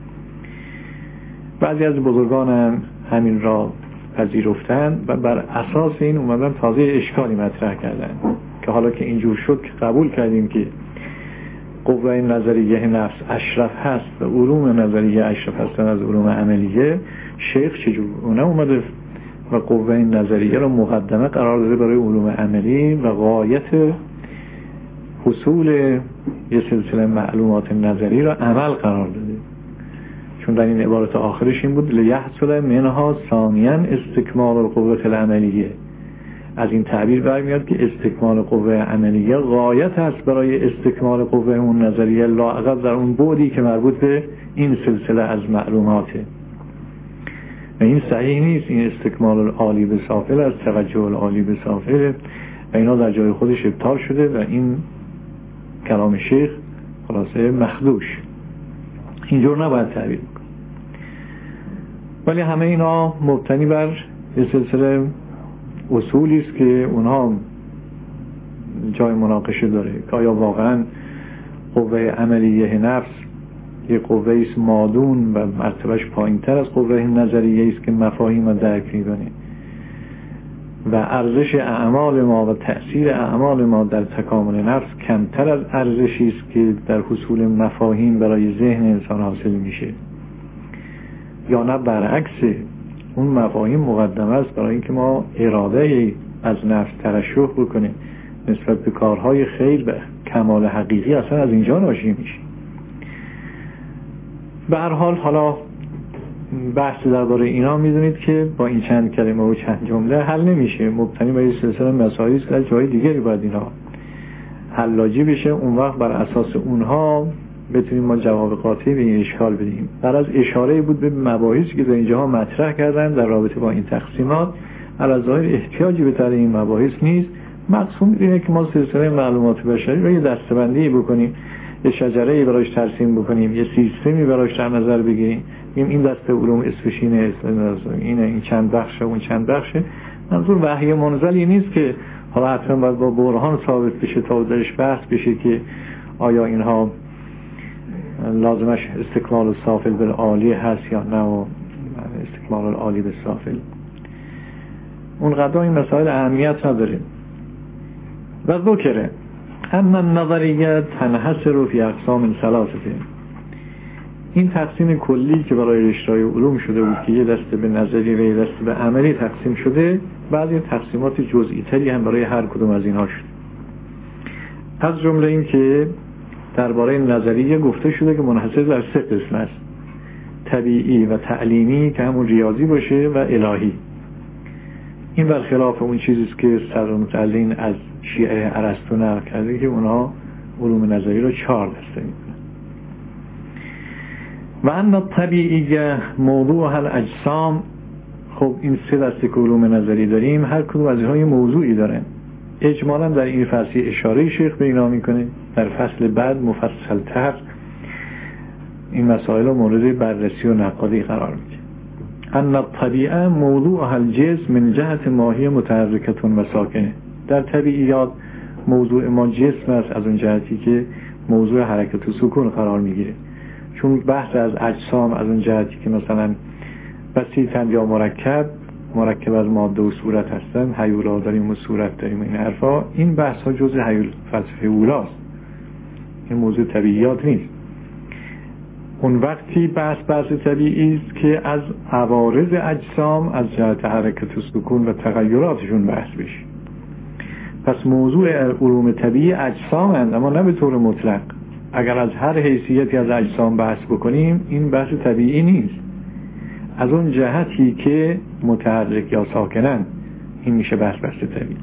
بعضی از بزرگان هم همین را پذیرفتن و بر اساس این اومدن تازه اشکالی مطرح کردن که حالا که اینجور شد که قبول کردیم که قوه نظریه نفس اشرف هست و علوم نظریه اشرف هستن از علوم عملیه، شیخ چجور اونه اومده و قوه نظریه را مقدمه قرار داده برای علوم عملی و غایت حصول یه سلسله معلومات نظری را عمل قرار داده، چون در این عبارت آخرش این بود لیحصل منها ثانیاً استکمال القوة العملیه. از این تعبیر برمیاد که استکمال قوه عملیه غایت است برای استکمال قوه اون نظریه، لااقل در اون بعدی که مربوط به این سلسله از معلوماته. و این صحیح نیست. این استکمال العالی به سافل از توجه العالی به سافل و اینا در جای خودش ابطال شده و این کلام شیخ خلاصه مخدوش، اینجور نباید تعبیر بکن. ولی همه اینا مبتنی بر یه سلسله اصولی است که اونها جای مناقشه داره که آیا واقعا قوه عملیه نفس یه قوه است مادون و مرتبهش پایین تر از قوه نظریه است که مفاهیم رو درک می‌کنه و ارزش اعمال ما و تأثیر اعمال ما در تکامل نفس کمتر از ارزشی است که در حصول مفاهیم برای ذهن انسان حاصل میشه، یا نه برعکسه، اون مفاهیم مقدمه است برای اینکه ما اراده از نفس ترشح بکنیم نسبت به کارهای خیر و کمال حقیقی اصلا از اینجا ناشی میشه. به هر حال حالا بحث درباره اینا میدونید که با این چند کلمه و چند جمله حل نمیشه، مبتنی بر یه سلسله مسائلی است که از جای دیگری باید اینا حلاجی بشه، اون وقت بر اساس اونها بتونیم ما جواب قاطعی به این اشکال بدیم. در از اشاره بود به مباحثی که در اینجاها مطرح کردن در رابطه با این تقسیمات، علاوه ظاهر احتیاجی به طرح این مباحث نیست. مقصود اینه که ما سلسله معلومات بشری رو یه دسته‌بندی بکنیم، یه شجره‌ای براش ترسیم بکنیم، یه سیستمی براش در نظر بگیریم، بگیم این دسته علوم اسمش اینه، اینه، این چند بخشه، اون چند بخشه. منظور وحی منزلی نیست که حالا حتما باید با برهان ثابت بشه تا درش بحث بشه که آیا اینها لازمش استکمال السافل بالعالی هست یا نه و استکمال العالی بالسافل. اون قدر این مسائل اهمیت نداره. و ذکره ان النظریه تنحصر فی اقسام ثلاثه. این تقسیم کلی که برای رشته‌های علوم شده بود که یه دسته به نظری و یه دسته به عملی تقسیم شده، بعضی تقسیمات جزئی تری هم برای هر کدوم از اینها شد. از جمله این که درباره نظریه گفته شده که منحصر در سه قسم است: طبیعی و تعلیمی که همون ریاضی باشه و الهی. این برخلاف اون چیزی است که صدر المتعلین از شیعه ارسطو نقل کرده که اونها علوم نظری رو چهار دسته میکنن. و ان طبیعیه موضوع هل اجسام. خب این سه دسته که علوم نظری داریم هر کدوم از اینها یه موضوعی دارن. اجمالا در این فصل اشاره شیخ به اینا میکنه، در فصل بعد مفصل‌تر این مسائل رو مورد بررسی و نقادی قرار میده. ان الطبیعه موضوع الجسم من جهت ماهی متحرکتون و ساکنه. در طبیعیات موضوع ما جسم است از اون جهتی که موضوع حرکت و سکون قرار میگیره، چون بحث از اجسام از اون جهتی که مثلا بسیطن یا مرکب مرکب از ماده و صورت هستن، هیولا داریم و صورت داریم، این حرفا، این بحث ها جزء هیول فلسفه اولاست، این موضوع طبیعیات نیست. اون وقتی بحث بحث طبیعی است که از عوارض اجسام از جهت حرکت و سکون و تغییراتشون بحث بشه. پس موضوع علوم طبیعی اجسام هست، اما نه به طور مطلق. اگر از هر حیثیتی از اجسام بحث بکنیم این بحث طبیعی نیست، از اون جهتی که متحرک یا ساکنن این میشه بحث بحث طبیعی.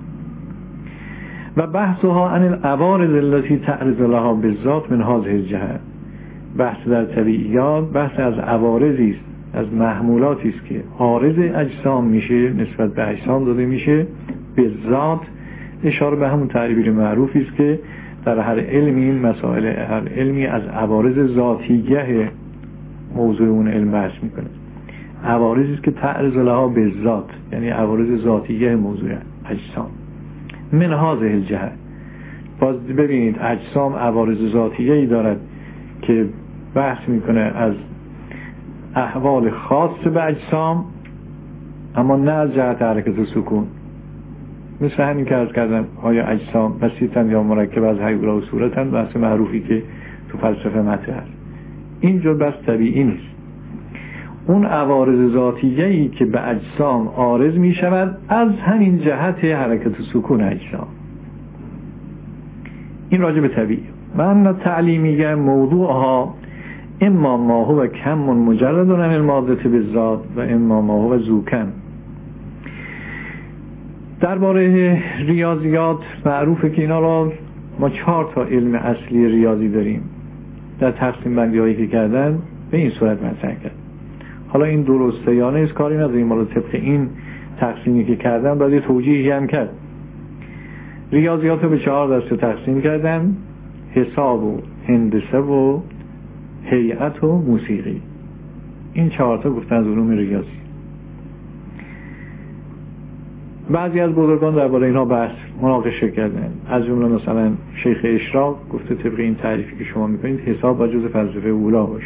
و بحثها عن العوارض التي تعرض لها بالذات من هذه الجهت. بحث در طبیعیات بحث از عوارضی است، از محمولاتی است که عارض اجسام میشه، نسبت به اجسام داده میشه به ذات. اشاره به همون تعبیر معروفی است که در هر علمی مسائل هر علمی از عوارض ذاتیه موضوع اون علم بحث میکنه. عوارضی است که تعرض لها به ذات، یعنی عوارض ذاتیه موضوع اجسام. من هذه الجهت. باز ببینید اجسام عوارض ذاتیه‌ای دارد که بحث میکنه از احوال خاص به اجسام، اما نه از جهت حرکت و سکون. مثل همین که عرض کردم آیا اجسام بسیطن یا مرکب از هیولا و صورتن، بحث معروفی که تو فلسفه مطرح هست. اینجور بحث طبیعی نیست. اون عوارض ذاتیه‌ای که به اجسام عارض می شود از همین جهت حرکت و سکون اجسام، این راجع به طبیعی. من تعلیمیه موضوعها اما ما هو کم مجرد عن الماده بالذات و اما ما هو ذوکم. درباره ریاضیات معروفه که اینا را ما چهار تا علم اصلی ریاضی داریم، در تقسیم بندی هایی که کردن به این صورت مطرح کرد. حالا این درسته یا نیست کاری نداریم، حالا طبق این تقسیمی که کردن باید توجیهی هم کرد. ریاضیات رو به چهار دسته تقسیم کردن: حساب و هندسه و هیئت و موسیقی. این چهار تا گفتن از علوم ریاضی. بعضی از بزرگان درباره اینها بحث مناقشه کردن، از جمله مثلا شیخ اشراق گفته طبق این تعریفی که شما میکنید حساب با جزء فلسفه اولا باشه.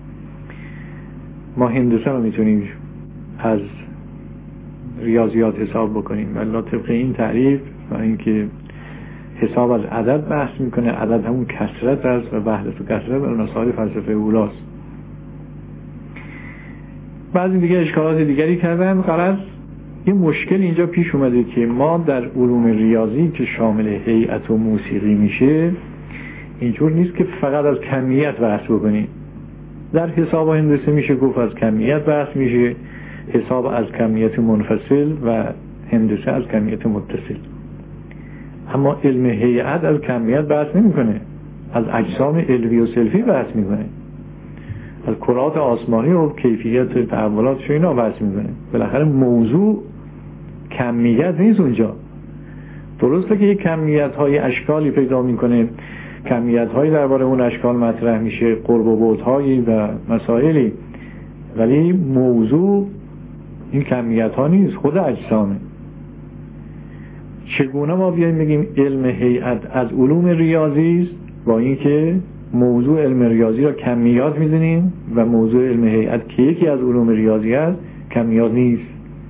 ما هندسه رو میتونیم از ریاضیات حساب بکنیم، ولی طبق این تعریف و اینکه حساب از عدد بحث میکنه، عدد همون کثرت است و وحدت و کثرت و مسائل فلسفه اولاست. بعضی دیگه اشکالات دیگری کردن. غرض یه مشکل اینجا پیش اومده که ما در علوم ریاضی که شامل هیئت و موسیقی میشه اینجور نیست که فقط از کمیت بحث بکنیم. در حساب و هندسه میشه گفت از کمیت بحث میشه، حساب از کمیت منفصل و هندسه از کمیت متصل. اما علم هیئت از کمیت بحث نمیکنه، از اجسام علوی و سلفی بحث میکنه، از کرات آسمانی و کیفیت تحولاتش اینا بحث میکنه. بالاخره موضوع کمیت نیست اونجا. درسته که یک کمیت های اشکالی پیدا میکنه، کمیت هایی درباره اون اشکال مطرح میشه، قرب و بعد هایی و مسائلی، ولی موضوع این کمیت ها نیست، خود اجسامه. چگونه ما بیایم بگیم علم هیئت از علوم ریاضی است با اینکه موضوع علم ریاضی را کمیات میدونیم و موضوع علم هیئت که یکی از علوم ریاضی است کمیات نیست.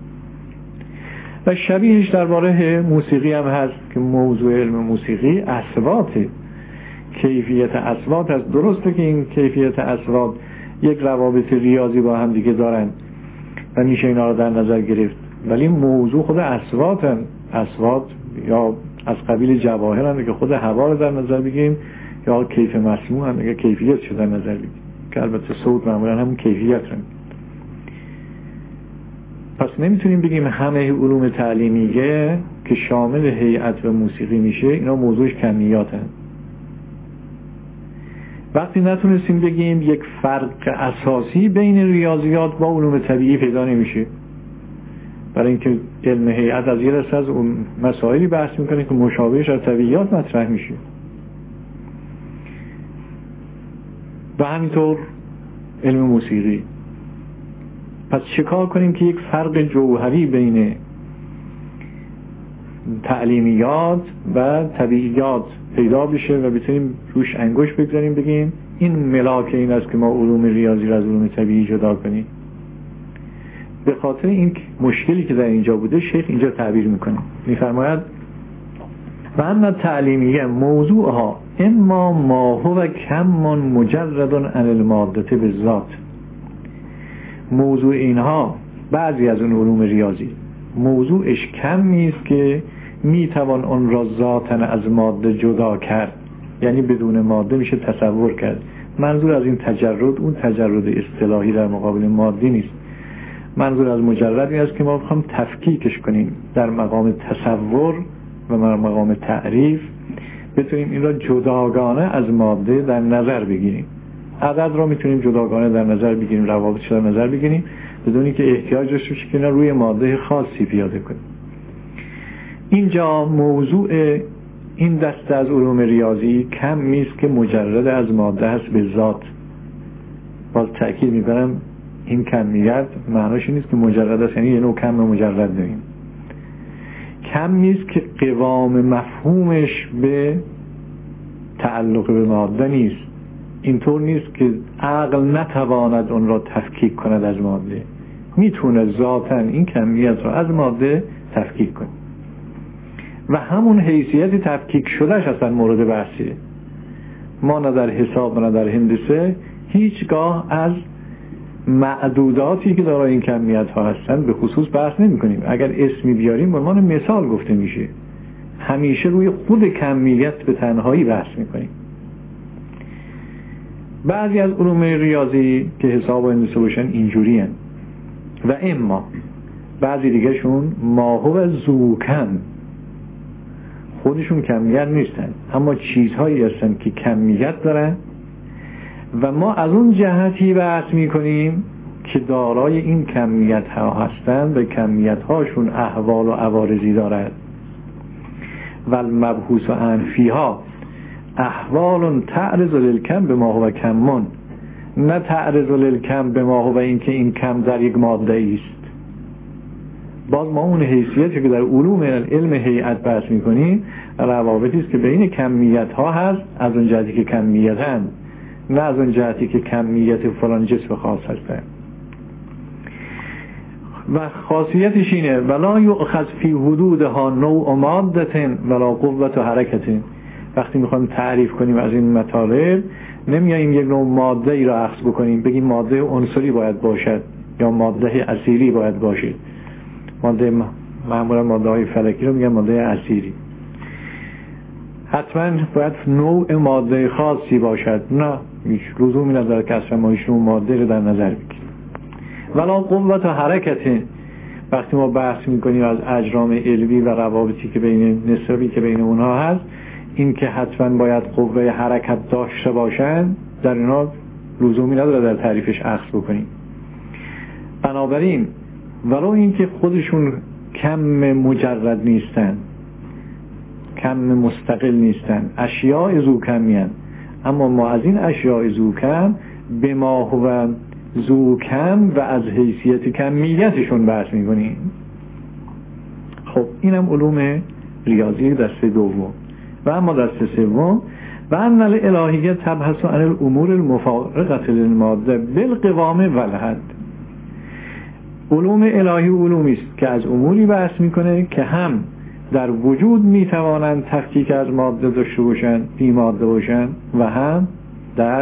و شبیهش درباره موسیقی هم هست که موضوع علم موسیقی اصواته، کیفیت اصوات هست. درسته که این کیفیت اصوات یک روابط ریاضی با هم دیگه دارن و میشه اینا رو در نظر گرفت، ولی موضوع خود اصوات هم. اصوات یا از قبیل جواهر هم که خود هوا رو در نظر بگیریم، یا کیف مسموع هم که کیفیت شده در نظر بگیریم، که البته صوت معمولا همون کیفیت هم. پس نمیتونیم بگیم همه علوم تعلیمیه که شامل هیئت و موسیقی میشه اینا موضوعش کمیات هم. وقتی نتونستیم بگیم یک فرق اساسی بین ریاضیات با علوم طبیعی پیدا نمیشه، برای اینکه علم هیئت از یه دسته از اون مسائلی بحث میکنه که مشابهش از طبیعیات مطرح میشه. و همینطور علم موسیقی. پس چیکار کنیم که یک فرق جوهری بین تعلیمیات و طبیعیات پیدا بشه و بتونیم روش انگشت بگذاریم بگیم این ملاک این است که ما علوم ریاضی را از علوم طبیعی جدا کنیم. به خاطر این مشکلی که در اینجا بوده شیخ اینجا تعبیر میکنه، میفرماید و ان تعلیمیه موضوعها اما ما هو کم مجرد عن الماده بالذات. موضوع اینها بعضی از اون علوم ریاضی موضوعش کمی است که میتوان اون را ذاتاً از ماده جدا کرد، یعنی بدون ماده میشه تصور کرد. منظور از این تجرد اون تجرد اصطلاحی در مقابل مادی نیست، منظور از مجرد این است که ما بخوام تفکیکش کنیم در مقام تصور و در مقام تعریف، بتونیم این را جداگانه از ماده در نظر بگیریم. عدد را میتونیم جداگانه در نظر بگیریم، روابطش در نظر بگیریم بدون اینکه احتیاج داشته باشه که روی ماده خاصی پیاده کنیم. اینجا موضوع این دسته از علوم ریاضی کم نیست که مجرد از ماده هست به ذات. باز تأکید میکنم این کمیت معناش نیست که مجرد است، یعنی یه نوع کم مجرد داریم. کم نیست که قوام مفهومش به تعلق به ماده نیست، اینطور نیست که عقل نتواند اون را تفکیک کند از ماده، میتونه ذاتاً این کمیت را از ماده تفکیک کنه و همون حیثیت تفکیک شدهش اصلا مورد بحثیه. ما نه در حساب و نه در هندسه هیچگاه از معدوداتی که دارای این کمیت ها هستن به خصوص بحث نمی کنیم. اگر اسمی بیاریم به عنوان مثال گفته میشه، همیشه روی خود کمیت به تنهایی بحث می کنیم. بعضی از علوم ریاضی که حساب و هندسه باشن اینجوری هن. و اما بعضی دیگه شون ما هو زوکم، خودشون کمیت نیستن اما چیزهایی هستن که کمیت دارن و ما از اون جهتی بحث میکنیم که دارای این کمیت ها هستن و کمیت هاشون احوال و عوارضی دارد. و المبحوث عن فیها احوال تعرض للکم به ما هو کمون، نه تعرض للکم به ما هو این که این کم در یک ماده است. باز ما اون حیثیتی که در علوم علم هیئت بحث میکنیم روابطی است که بین کمیت ها هست، از اون جهتی که کمیت هست، نه از اون جهتی که کمیت فلان جسم خاص هستن. و خاصیتش اینه ولا یؤخذ فی حدودها نوع ماده ولا قوت و حرکت. وقتی میخوایم تعریف کنیم از این مطالب نمیاییم یک نوع ماده ای را اخذ بکنیم بگیم ماده عنصری باید باشد یا ماده اسیری باید باشد. ماده معمولا ماده های فلکی رو میگن ماده اسیری، حتما باید نوع ماده خاصی باشد. نه، هیچ لزومی نداره که اصلا ما هیچ نوع ماده رو در نظر بگیریم. ولا قوت و حرکت. وقتی ما بحث میکنیم از اجرام علوی و روابطی که بین نسبی که بین اونها هست، این که حتما باید قوه حرکت داشته باشن در اینا لزومی نداره در تعریفش اخذ بکنیم. بنابراین ولو این که خودشون کم مجرد نیستن، کم مستقل نیستن، اشیاء زوکمیان، اما ما از این اشیاء زوکم به ما هو زوکم و از حیثیت کمیتشون بحث میکنیم. خب اینم علوم ریاضی دسته دوم. و اما دسته سوم و ان الالهیه تبحث عن الامور المفارقه للماده بالقوام والحد. علوم الهی علومی است که از اموری بحث میکنه که هم در وجود میتوانند تفکیک از ماده داشته باشن، بی ماده باشن، و هم در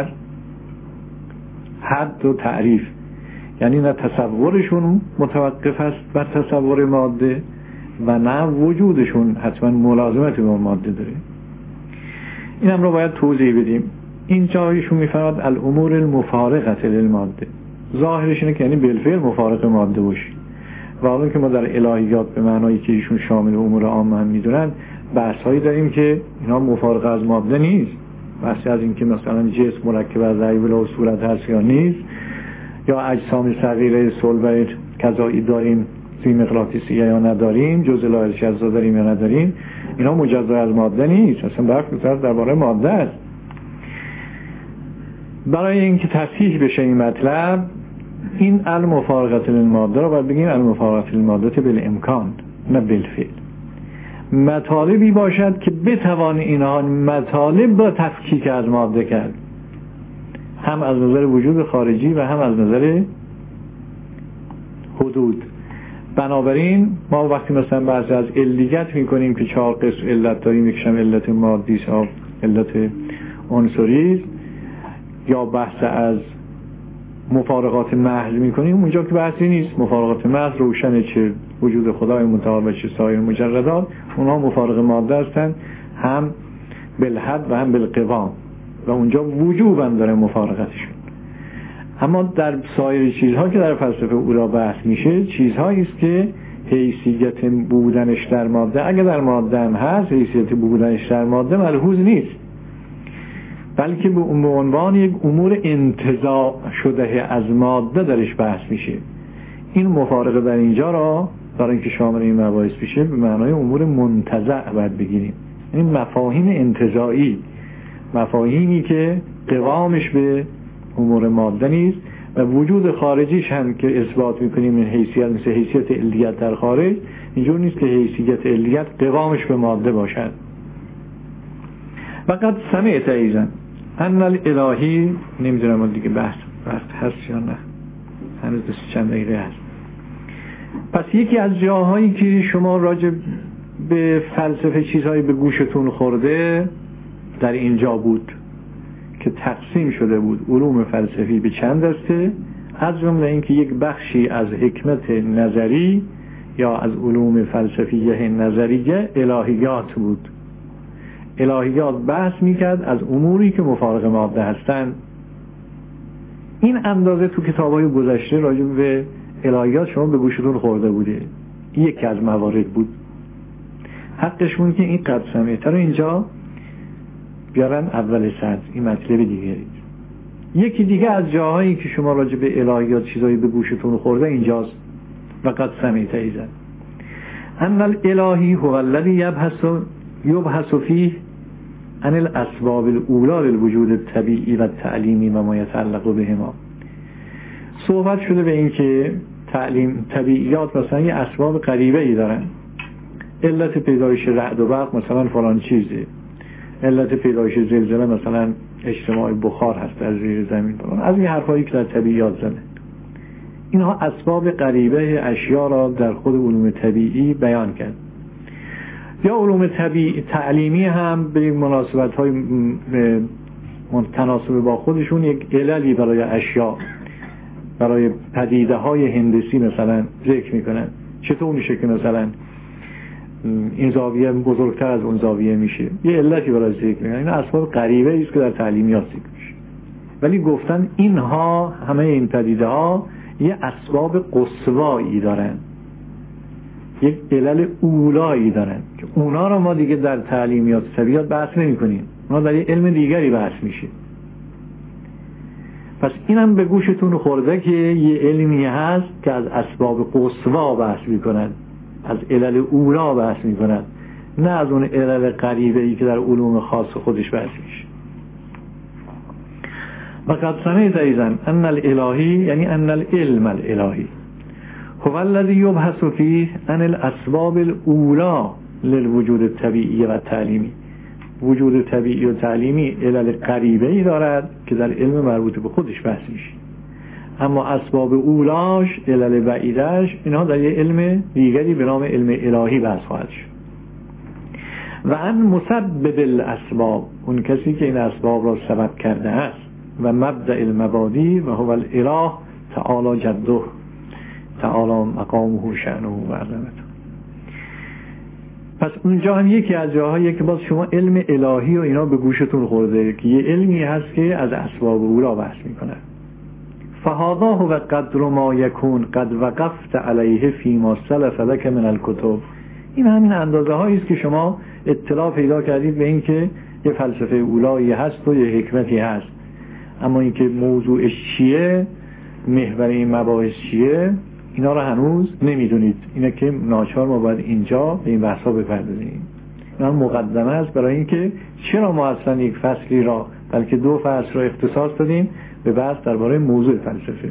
حد و تعریف، یعنی نه تصورشون متوقف است بر تصور ماده و نه وجودشون حتما ملازمت با ماده داره. اینم رو باید توضیح بدیم. این جایشون میفرماد الامور المفارقه للماده، ظاهرش اینه که یعنی بالفعل مفارق ماده باشه، و حالا که ما در الهیات به معنایی که ایشون شامل امور عامه هم میدونن بحث هایی داریم که اینا مفارق از ماده نیست، بحثی از اینکه مثلا جسم مرکب از ضریب و صورت هست یا نیست، یا اجسام صغیره صلب کذایی داریم، ذی مغناطیسی یا نداریم، جزء لاحظ اجزا داریم یا نداریم، اینا مجزا از ماده نیست، اصلا برخ می‌زنه درباره ماده است. برای اینکه تصحیح بشه این مطلب، این المفارقه للماده رو باید بگیم المفارقه للماده بالامکان نه بالفعل. مطالبی باشد که بتوان اینها مطالب با تفکیک از ماده کرد، هم از نظر وجود خارجی و هم از نظر حدود. بنابراین ما وقتی مثلا بحث از علیت میکنیم که چهار قسم علت داریم، یکیش هم علت مادی است یا علت عنصری، یا بحث از مفارقات محض میکنیم، اونجا که بحثی نیست. مفارقات محض روشن چه وجود خدای متعال و چه سایر مجردات، اونها مفارق ماده هستند، هم بالحد و هم بالقوام، و اونجا وجوبا داره مفارقتشون. اما در سایر چیزها که در فلسفه اولا بحث میشه، چیزهایی است که حیثیت بودنش در ماده، اگه در ماده هم هست، حیثیت بودنش در ماده ملحوظ نیست، بلکه به عنوان یک امور انتزاع شده از ماده درش بحث میشه. این مفارقه در اینجا را برای اینکه شامل این مباحث بشه به معنای امور منتزع باید بگیریم، این مفاهیم انتزاعی، مفاهیمی که قوامش به امور ماده نیست و وجود خارجیش هم که اثبات میکنیم این حیثیت مثل حیثیت علیت در خارج، اینجور نیست که حیثیت علیت قوامش به ماده باشد. فقط سمعت ایزن ان الالهی، نمیدونم دیگه بحث وقت هست یا نه، هنوز دست چند دقیقه هست. پس یکی از جاهایی که شما راجع به فلسفه چیزهایی به گوشتون خورده در اینجا بود که تقسیم شده بود علوم فلسفی به چند دسته، از جمله اینکه یک بخشی از حکمت نظری یا از علوم فلسفیه نظریه الهیات بود. الهیات بحث میکرد از اموری که مفارق ماده هستند. این اندازه تو کتاب‌های گذشته راجع به الهیات شما به گوشتون خورده بوده، یکی از موارد بود. حقش مون که این قد سمیته رو اینجا بیارن اول سطر، این مطلب دیگه. یکی دیگه از جاهایی که شما راجع به الهیات چیزایی به گوشتون خورده اینجاست. و قد سمیته ایزن ان الالهی هو الذی یبحث یبحث فیه عن الاسباب الاولی للوجود الطبیعی و التعلیمی و ما یتعلق بهما. صحبت شده به این که تعلیم طبیعیات مثلا یه اسباب غریبه ای دارن، علت پیدایش رعد و برق مثلا فلان چیزه، علت پیدایش زلزله مثلا اجتماع بخار هست در زیر زمین فلان، از این حرفایی که در طبیعیات زنه. اینها اسباب غریبه اشیا را در خود علوم طبیعی بیان کرد. یا علوم طبیعی تعلیمی هم به مناسبت های متناسب با خودشون یک عللی برای اشیا، برای پدیده های هندسی مثلا ذکر میکنن. چطور میشه که مثلا این زاویه بزرگتر از اون زاویه میشه، یه علتی برای ذکر میکنن. این اسباب غریبه است که در تعلیمیات ذکر میشه، ولی گفتن اینها همه این پدیده ها یه اسباب قصوایی دارن، یک علل اولایی دارن که اونا رو ما دیگه در تعلیمیات طبیعیات بحث نمی کنیم، اونا در یه علم دیگری بحث میشه. پس اینم به گوشتون خورده که یه علمی هست که از اسباب قصوا بحث میکنن، از علل اولا بحث میکنن، نه از اون علل غریبه‌ای که در علوم خاص خودش بحث میشه. و قد سمعت ایضا ان الالهی یعنی ان العلم الالهی هو الذی یبحث فیه عن الاسباب الاولی للوجود الطبیعی و تعلیمی. وجود طبیعی و تعلیمی علل غریبه‌ای دارد که در علم مربوط به خودش بحث میشه، اما اسباب اولاش، علل بعیدش، اینها در یه علم دیگری به نام علم الهی بحث خواهد شد. و ان مسبب الاسباب، اون کسی که این اسباب را سبب کرده است، و مبدأ المبادی و هو الاله تعالی جده تعالی مقامه شأنه و عظمته. پس اونجا هم یکی از جاهایی که باز شما علم الهی و اینا به گوشتون خورده که یه علمی هست که از اسباب اولا بحث میکنه. فهذا هو قدر ما یکون قد وقفت علیه فیما سلف لک من الکتب. این همین اندازه هایی است که شما اطلاع پیدا کردید به این که یه فلسفه اولایی هست و یه حکمتی هست، اما اینکه موضوعش چیه، محور این مباحث چیه، اینا رو هنوز نمیدونید. اینه که ناچار ما باید اینجا به این بحثا بپردازیم. اینا مقدمه است برای اینکه چرا ما اصلا یک فصلی را بلکه دو فصل را اختصاص دادیم به بحث درباره موضوع فلسفه.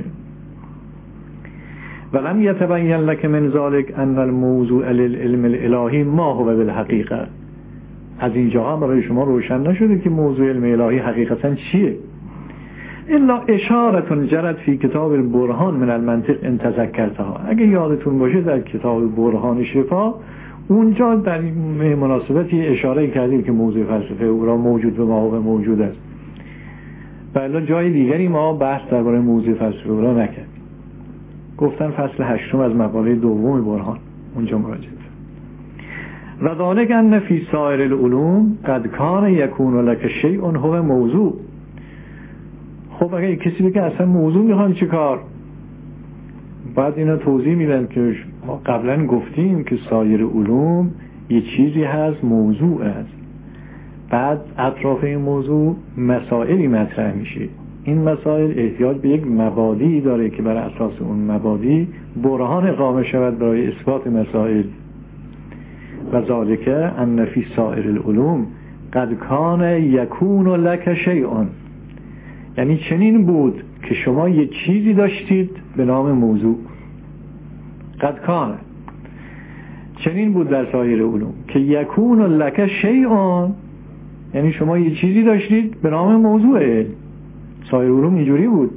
ولم یتبین لک من ذلک ان الموضوع للعلم الالهی ما هو بالحقیقه. از اینجا هم برای شما روشن نشده که موضوع علم الهی حقیقتا چیه. الا اشاره جرت فی کتاب البرهان من المنطق ان تذکرتها. اگه یادتون باشه در کتاب برهان شفا اونجا در مناسبتی اشاره کردیم که موضوع فلسفه او را موجود به ما و موجود است. بله جای دیگری ما بحث درباره موضوع فلسفه او را نکرد. گفتن فصل هشتم از مقاله دوم برهان اونجا مراجعه. و ذالک ان فی سایر العلوم قد کان یکون لک شیء هو موضوع. خب اگه کسی بگه اصلا موضوع میخوان چه کار؟ بعد اینا توضیح میدن که ما قبلا گفتیم که سایر علوم یه چیزی هست موضوع است، بعد اطراف این موضوع مسائلی مطرح میشه. این مسائل احتیاج به یک مبادی داره که بر اساس اون مبادی برهان اقامه شود برای اثبات مسائل. و ذالک ان فی سایر العلوم قد کان یکون لک شیء، یعنی چنین بود که شما یه چیزی داشتید به نام موضوع. قد کان چنین بود در سایر علوم که یکون لک شیء، یعنی شما یه چیزی داشتید به نام موضوع. سایر علوم اینجوری بود.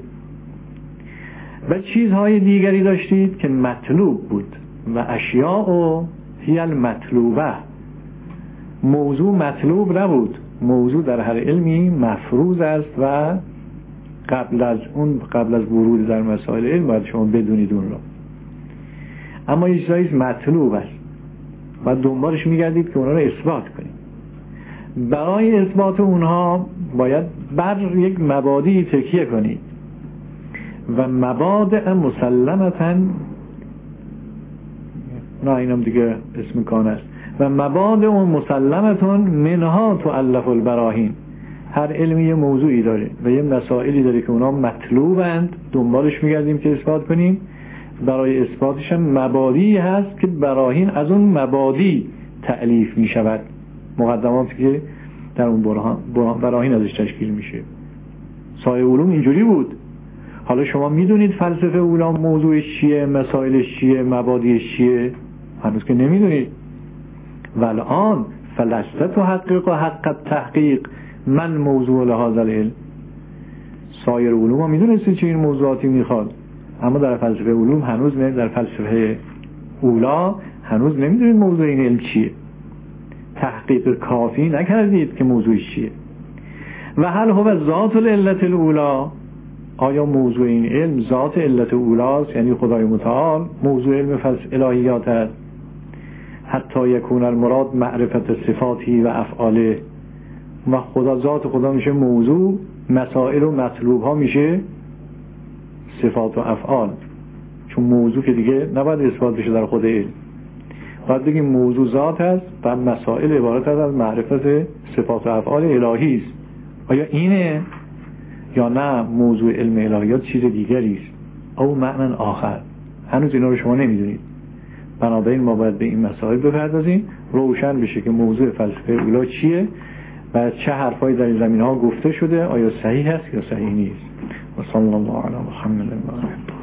و چیزهای دیگری داشتید که مطلوب بود. و اشیاء هی المطلوبه. موضوع مطلوب نبود. موضوع در هر علمی مفروض است و قبل از اون قبل از ورود در مسائل علم باید شما بدونید اون را. اما یه چیزایی مطلوب است و دنبالش میگردید که اونها رو اثبات کنید. برای اثبات اونها باید بر یک مبادی تکیه کنید و مبادع مسلمتاً، نه اینم دیگه اسم کان است، و مبادع مسلمتاً منها تؤلف البراهین. هر علمی یه موضوعی داره و یه مسائلی داره که اونا مطلوبند، دنبالش میگردیم که اثبات کنیم. برای اثباتش هم مبادی هست که براهین از اون مبادی تألیف میشود، مقدماتی که در اون برهان براهین ازش تشکیل میشه. سایر علوم اینجوری بود. حالا شما میدونید فلسفه اولا موضوعش چیه، مسائلش چیه، مبادیش چیه؟ هنوز که نمیدونید. والآن فلست تحقق حق التحقیق من موضوع لهذا العلم. سایر علوم ها میدونستید چه این موضوعاتی میخواد، اما در فلسفه علوم هنوز نه، در فلسفه اولا هنوز نمیدونید موضوع این علم چیه. تحقیق کافی نکردید که موضوعش چیه. و هل هو ذات العلت الاولا، آیا موضوع این علم ذات علت اولاست، یعنی خدای متعال موضوع علم فلسفه الهیات است. حتی یکون المراد معرفت صفاتی و افعاله. و خدا ذات خدا میشه موضوع، مسائل و مطلوب ها میشه صفات و افعال. چون موضوع که دیگه نباید اثبات بشه در خود علم، باید بگیم موضوع ذات هست و مسائل عبارت هست از معرفت صفات و افعال الهی است. آیا اینه یا نه موضوع علم الهیات چیز دیگری است او معنی آخر؟ هنوز اینا رو شما نمیدونید. بنابراین ما باید به این مسائل بپردازیم، روشن بشه که موضوع فلسفه اولا چیه و چه حرفایی در این زمینه ها گفته شده، آیا صحیح است یا صحیح نیست. و صلی الله علی محمد و آله.